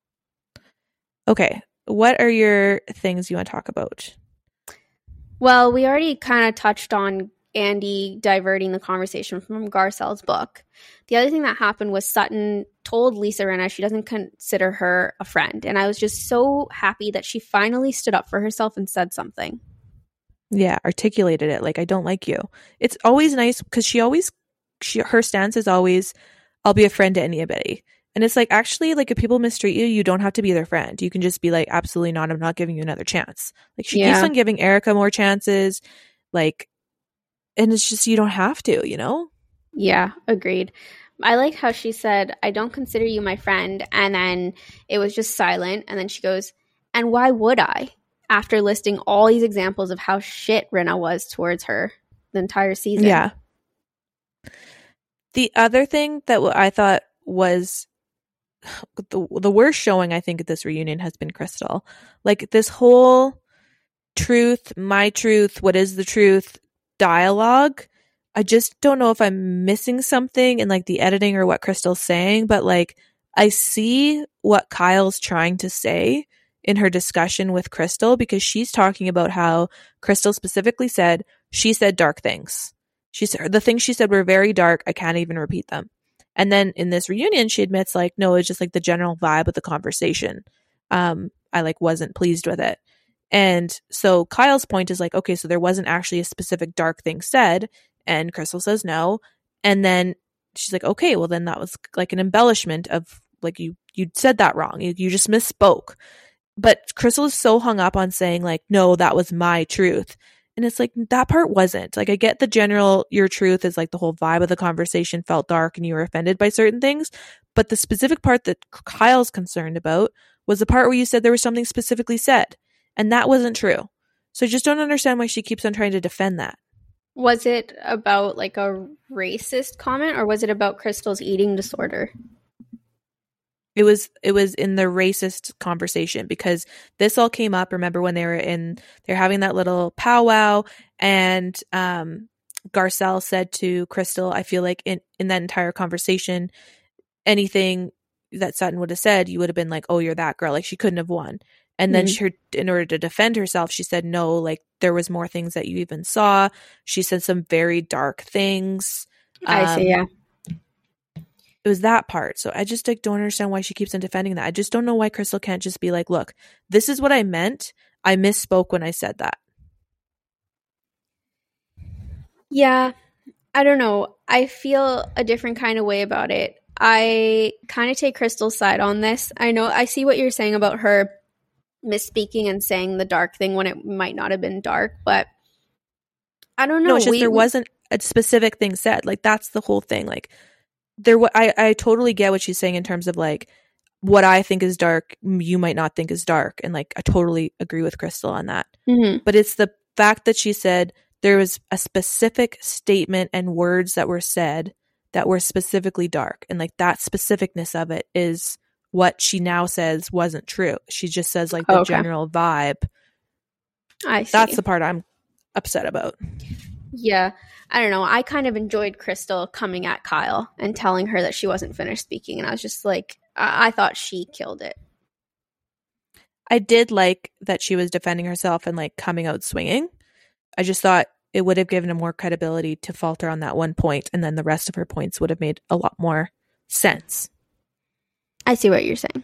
Okay, what are your things you want to talk about? Well, we already kind of touched on Andy diverting the conversation from Garcelle's book. The other thing that happened was Sutton told Lisa Rinna she doesn't consider her a friend. And I was just so happy that she finally stood up for herself and said something. Yeah, articulated it. Like, I don't like you. It's always nice because she always, she her stance is always, I'll be a friend to anybody. And it's like, actually, like, if people mistreat you, you don't have to be their friend. You can just be like, absolutely not. I'm not giving you another chance. Like, she Yeah. keeps on giving Erica more chances. Like, and it's just, you don't have to, you know? Yeah, agreed. I like how she said, I don't consider you my friend. And then it was just silent. And then she goes, and why would I? After listing all these examples of how shit Rinna was towards her the entire season. Yeah. The other thing that I thought was the, the worst showing, I think, at this reunion has been Crystal. Like, this whole truth, my truth, what is the truth dialogue. I just don't know if I'm missing something in like the editing or what Crystal's saying, but like I see what Kyle's trying to say in her discussion with Crystal, because she's talking about how Crystal specifically said, she said dark things. She said the things she said were very dark. I can't even repeat them. And then in this reunion, she admits like, no, it's just like the general vibe of the conversation. Um, I like wasn't pleased with it. And so Kyle's point is like, okay, so there wasn't actually a specific dark thing said. And Crystal says no. And then she's like, okay, well then that was like an embellishment of like, you, you said that wrong. You, you just misspoke. But Crystal is so hung up on saying like, no, that was my truth. And it's like, that part wasn't. Like, I get the general, your truth is like the whole vibe of the conversation felt dark and you were offended by certain things. But the specific part that Kyle's concerned about was the part where you said there was something specifically said. And that wasn't true. So I just don't understand why she keeps on trying to defend that. Was it about like a racist comment, or was it about Crystal's eating disorder? It was it was in the racist conversation, because this all came up. Remember when they were in, they're having that little powwow, and um, Garcelle said to Crystal, I feel like in, in that entire conversation, anything that Sutton would have said, you would have been like, oh, you're that girl. Like, she couldn't have won. And then Mm-hmm. she, in order to defend herself, she said, no, like there was more things that you even saw. She said some very dark things. I Um, see, yeah. It was that part. So I just like don't understand why she keeps on defending that. I just don't know why Crystal can't just be like, look, this is what I meant. I misspoke when I said that. Yeah, I don't know. I feel a different kind of way about it. I kind of take Crystal's side on this. I know, I see what you're saying about her misspeaking and saying the dark thing when it might not have been dark, but I don't know. No, it's just we, there we, wasn't a specific thing said. Like, that's the whole thing. Like, there, w- I, I totally get what she's saying in terms of like, what I think is dark, you might not think is dark. And like, I totally agree with Crystal on that. Mm-hmm. But it's the fact that she said there was a specific statement and words that were said that were specifically dark. And like, that specificness of it is what she now says wasn't true. She just says like the Okay. general vibe. I see. That's the part I'm upset about. Yeah, I don't know. I kind of enjoyed Crystal coming at Kyle and telling her that she wasn't finished speaking. And I was just like, I, I thought she killed it. I did like that she was defending herself and like coming out swinging. I just thought it would have given her more credibility to falter on that one point, and then the rest of her points would have made a lot more sense. I see what you're saying.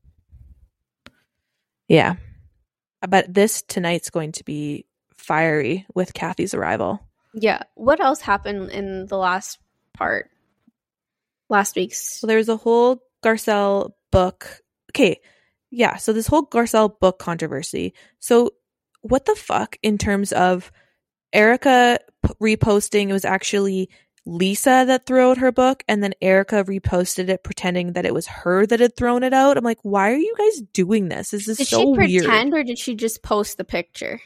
Yeah. But this tonight's going to be fiery with Kathy's arrival. Yeah. What else happened in the last part? Last week's. So there's a whole Garcelle book. Okay. Yeah. So this whole Garcelle book controversy. So what the fuck in terms of Erica p- reposting. It was actually Lisa that threw out her book, and then Erica reposted it pretending that it was her that had thrown it out. I'm like, why are you guys doing this? This is Did so she weird. pretend or did she just post the picture?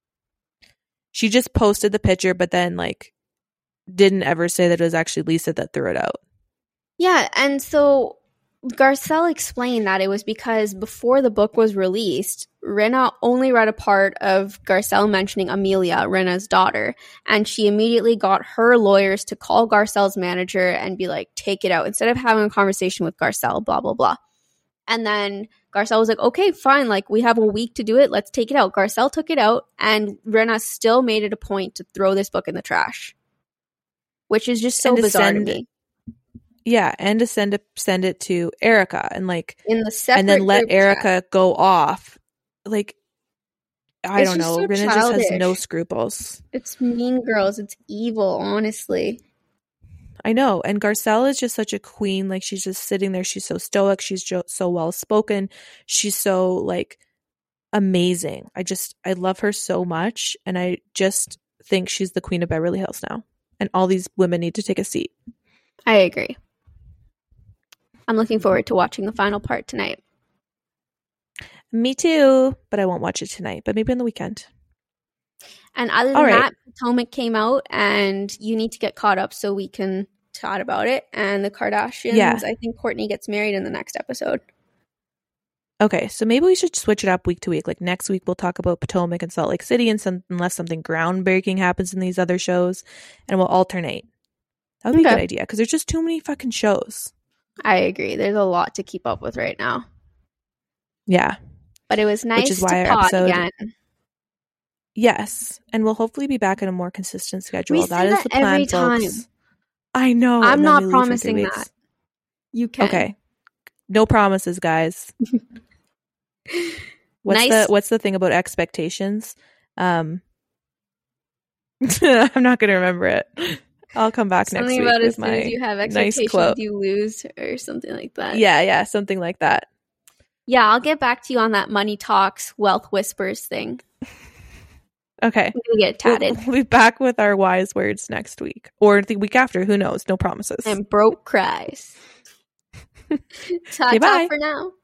She just posted the picture, but then like didn't ever say that it was actually Lisa that threw it out. Yeah, and so Garcelle explained that it was because before the book was released, Rinna only read a part of Garcelle mentioning Amelia, Rinna's daughter, and she immediately got her lawyers to call Garcelle's manager and be like, take it out, instead of having a conversation with Garcelle, blah, blah, blah. And then Garcelle was like, okay, fine, like, we have a week to do it, let's take it out. Garcelle took it out, and Rinna still made it a point to throw this book in the trash, which is just so bizarre send, to me. Yeah, and to send it, send it to Erica, and like, in the separate and then let Erica chat. go off. Like, I It's don't just know. so Rinna just has childish. no scruples. It's Mean Girls. It's evil, honestly. I know. And Garcelle is just such a queen. Like, she's just sitting there. She's so stoic. She's jo- so well spoken. She's so like amazing. I just, I love her so much. And I just think she's the queen of Beverly Hills now. And all these women need to take a seat. I agree. I'm looking forward to watching the final part tonight. Me too. But I won't watch it tonight. But maybe on the weekend. And other than All right. that, Potomac came out, and you need to get caught up so we can chat about it. And the Kardashians, Yeah. I think Kourtney gets married in the next episode. Okay, so maybe we should switch it up week to week. Like next week, we'll talk about Potomac and Salt Lake City, and some, unless something groundbreaking happens in these other shows, and we'll alternate. That would be Okay. a good idea, because there's just too many fucking shows. I agree. There's a lot to keep up with right now. Yeah. But it was nice is to why our pod episode- again. Yes, and we'll hopefully be back in a more consistent schedule. We say That is that the plan, every folks. time. I know. I'm and then not we leave for three promising weeks. that. You can. Okay. No promises, guys. What's Nice. the What's the thing about expectations? Um, I'm not gonna remember it. I'll come back Something next week about as with soon as my you have nice expectations, quote. you lose, or something like that. Yeah, yeah, something like that. Yeah, I'll get back to you on that money talks, wealth whispers thing. Okay. I'm gonna get tatted. We'll, we'll be back with our wise words next week or the week after. Who knows? No promises. And broke cries. Ta-ta Okay, bye. for now.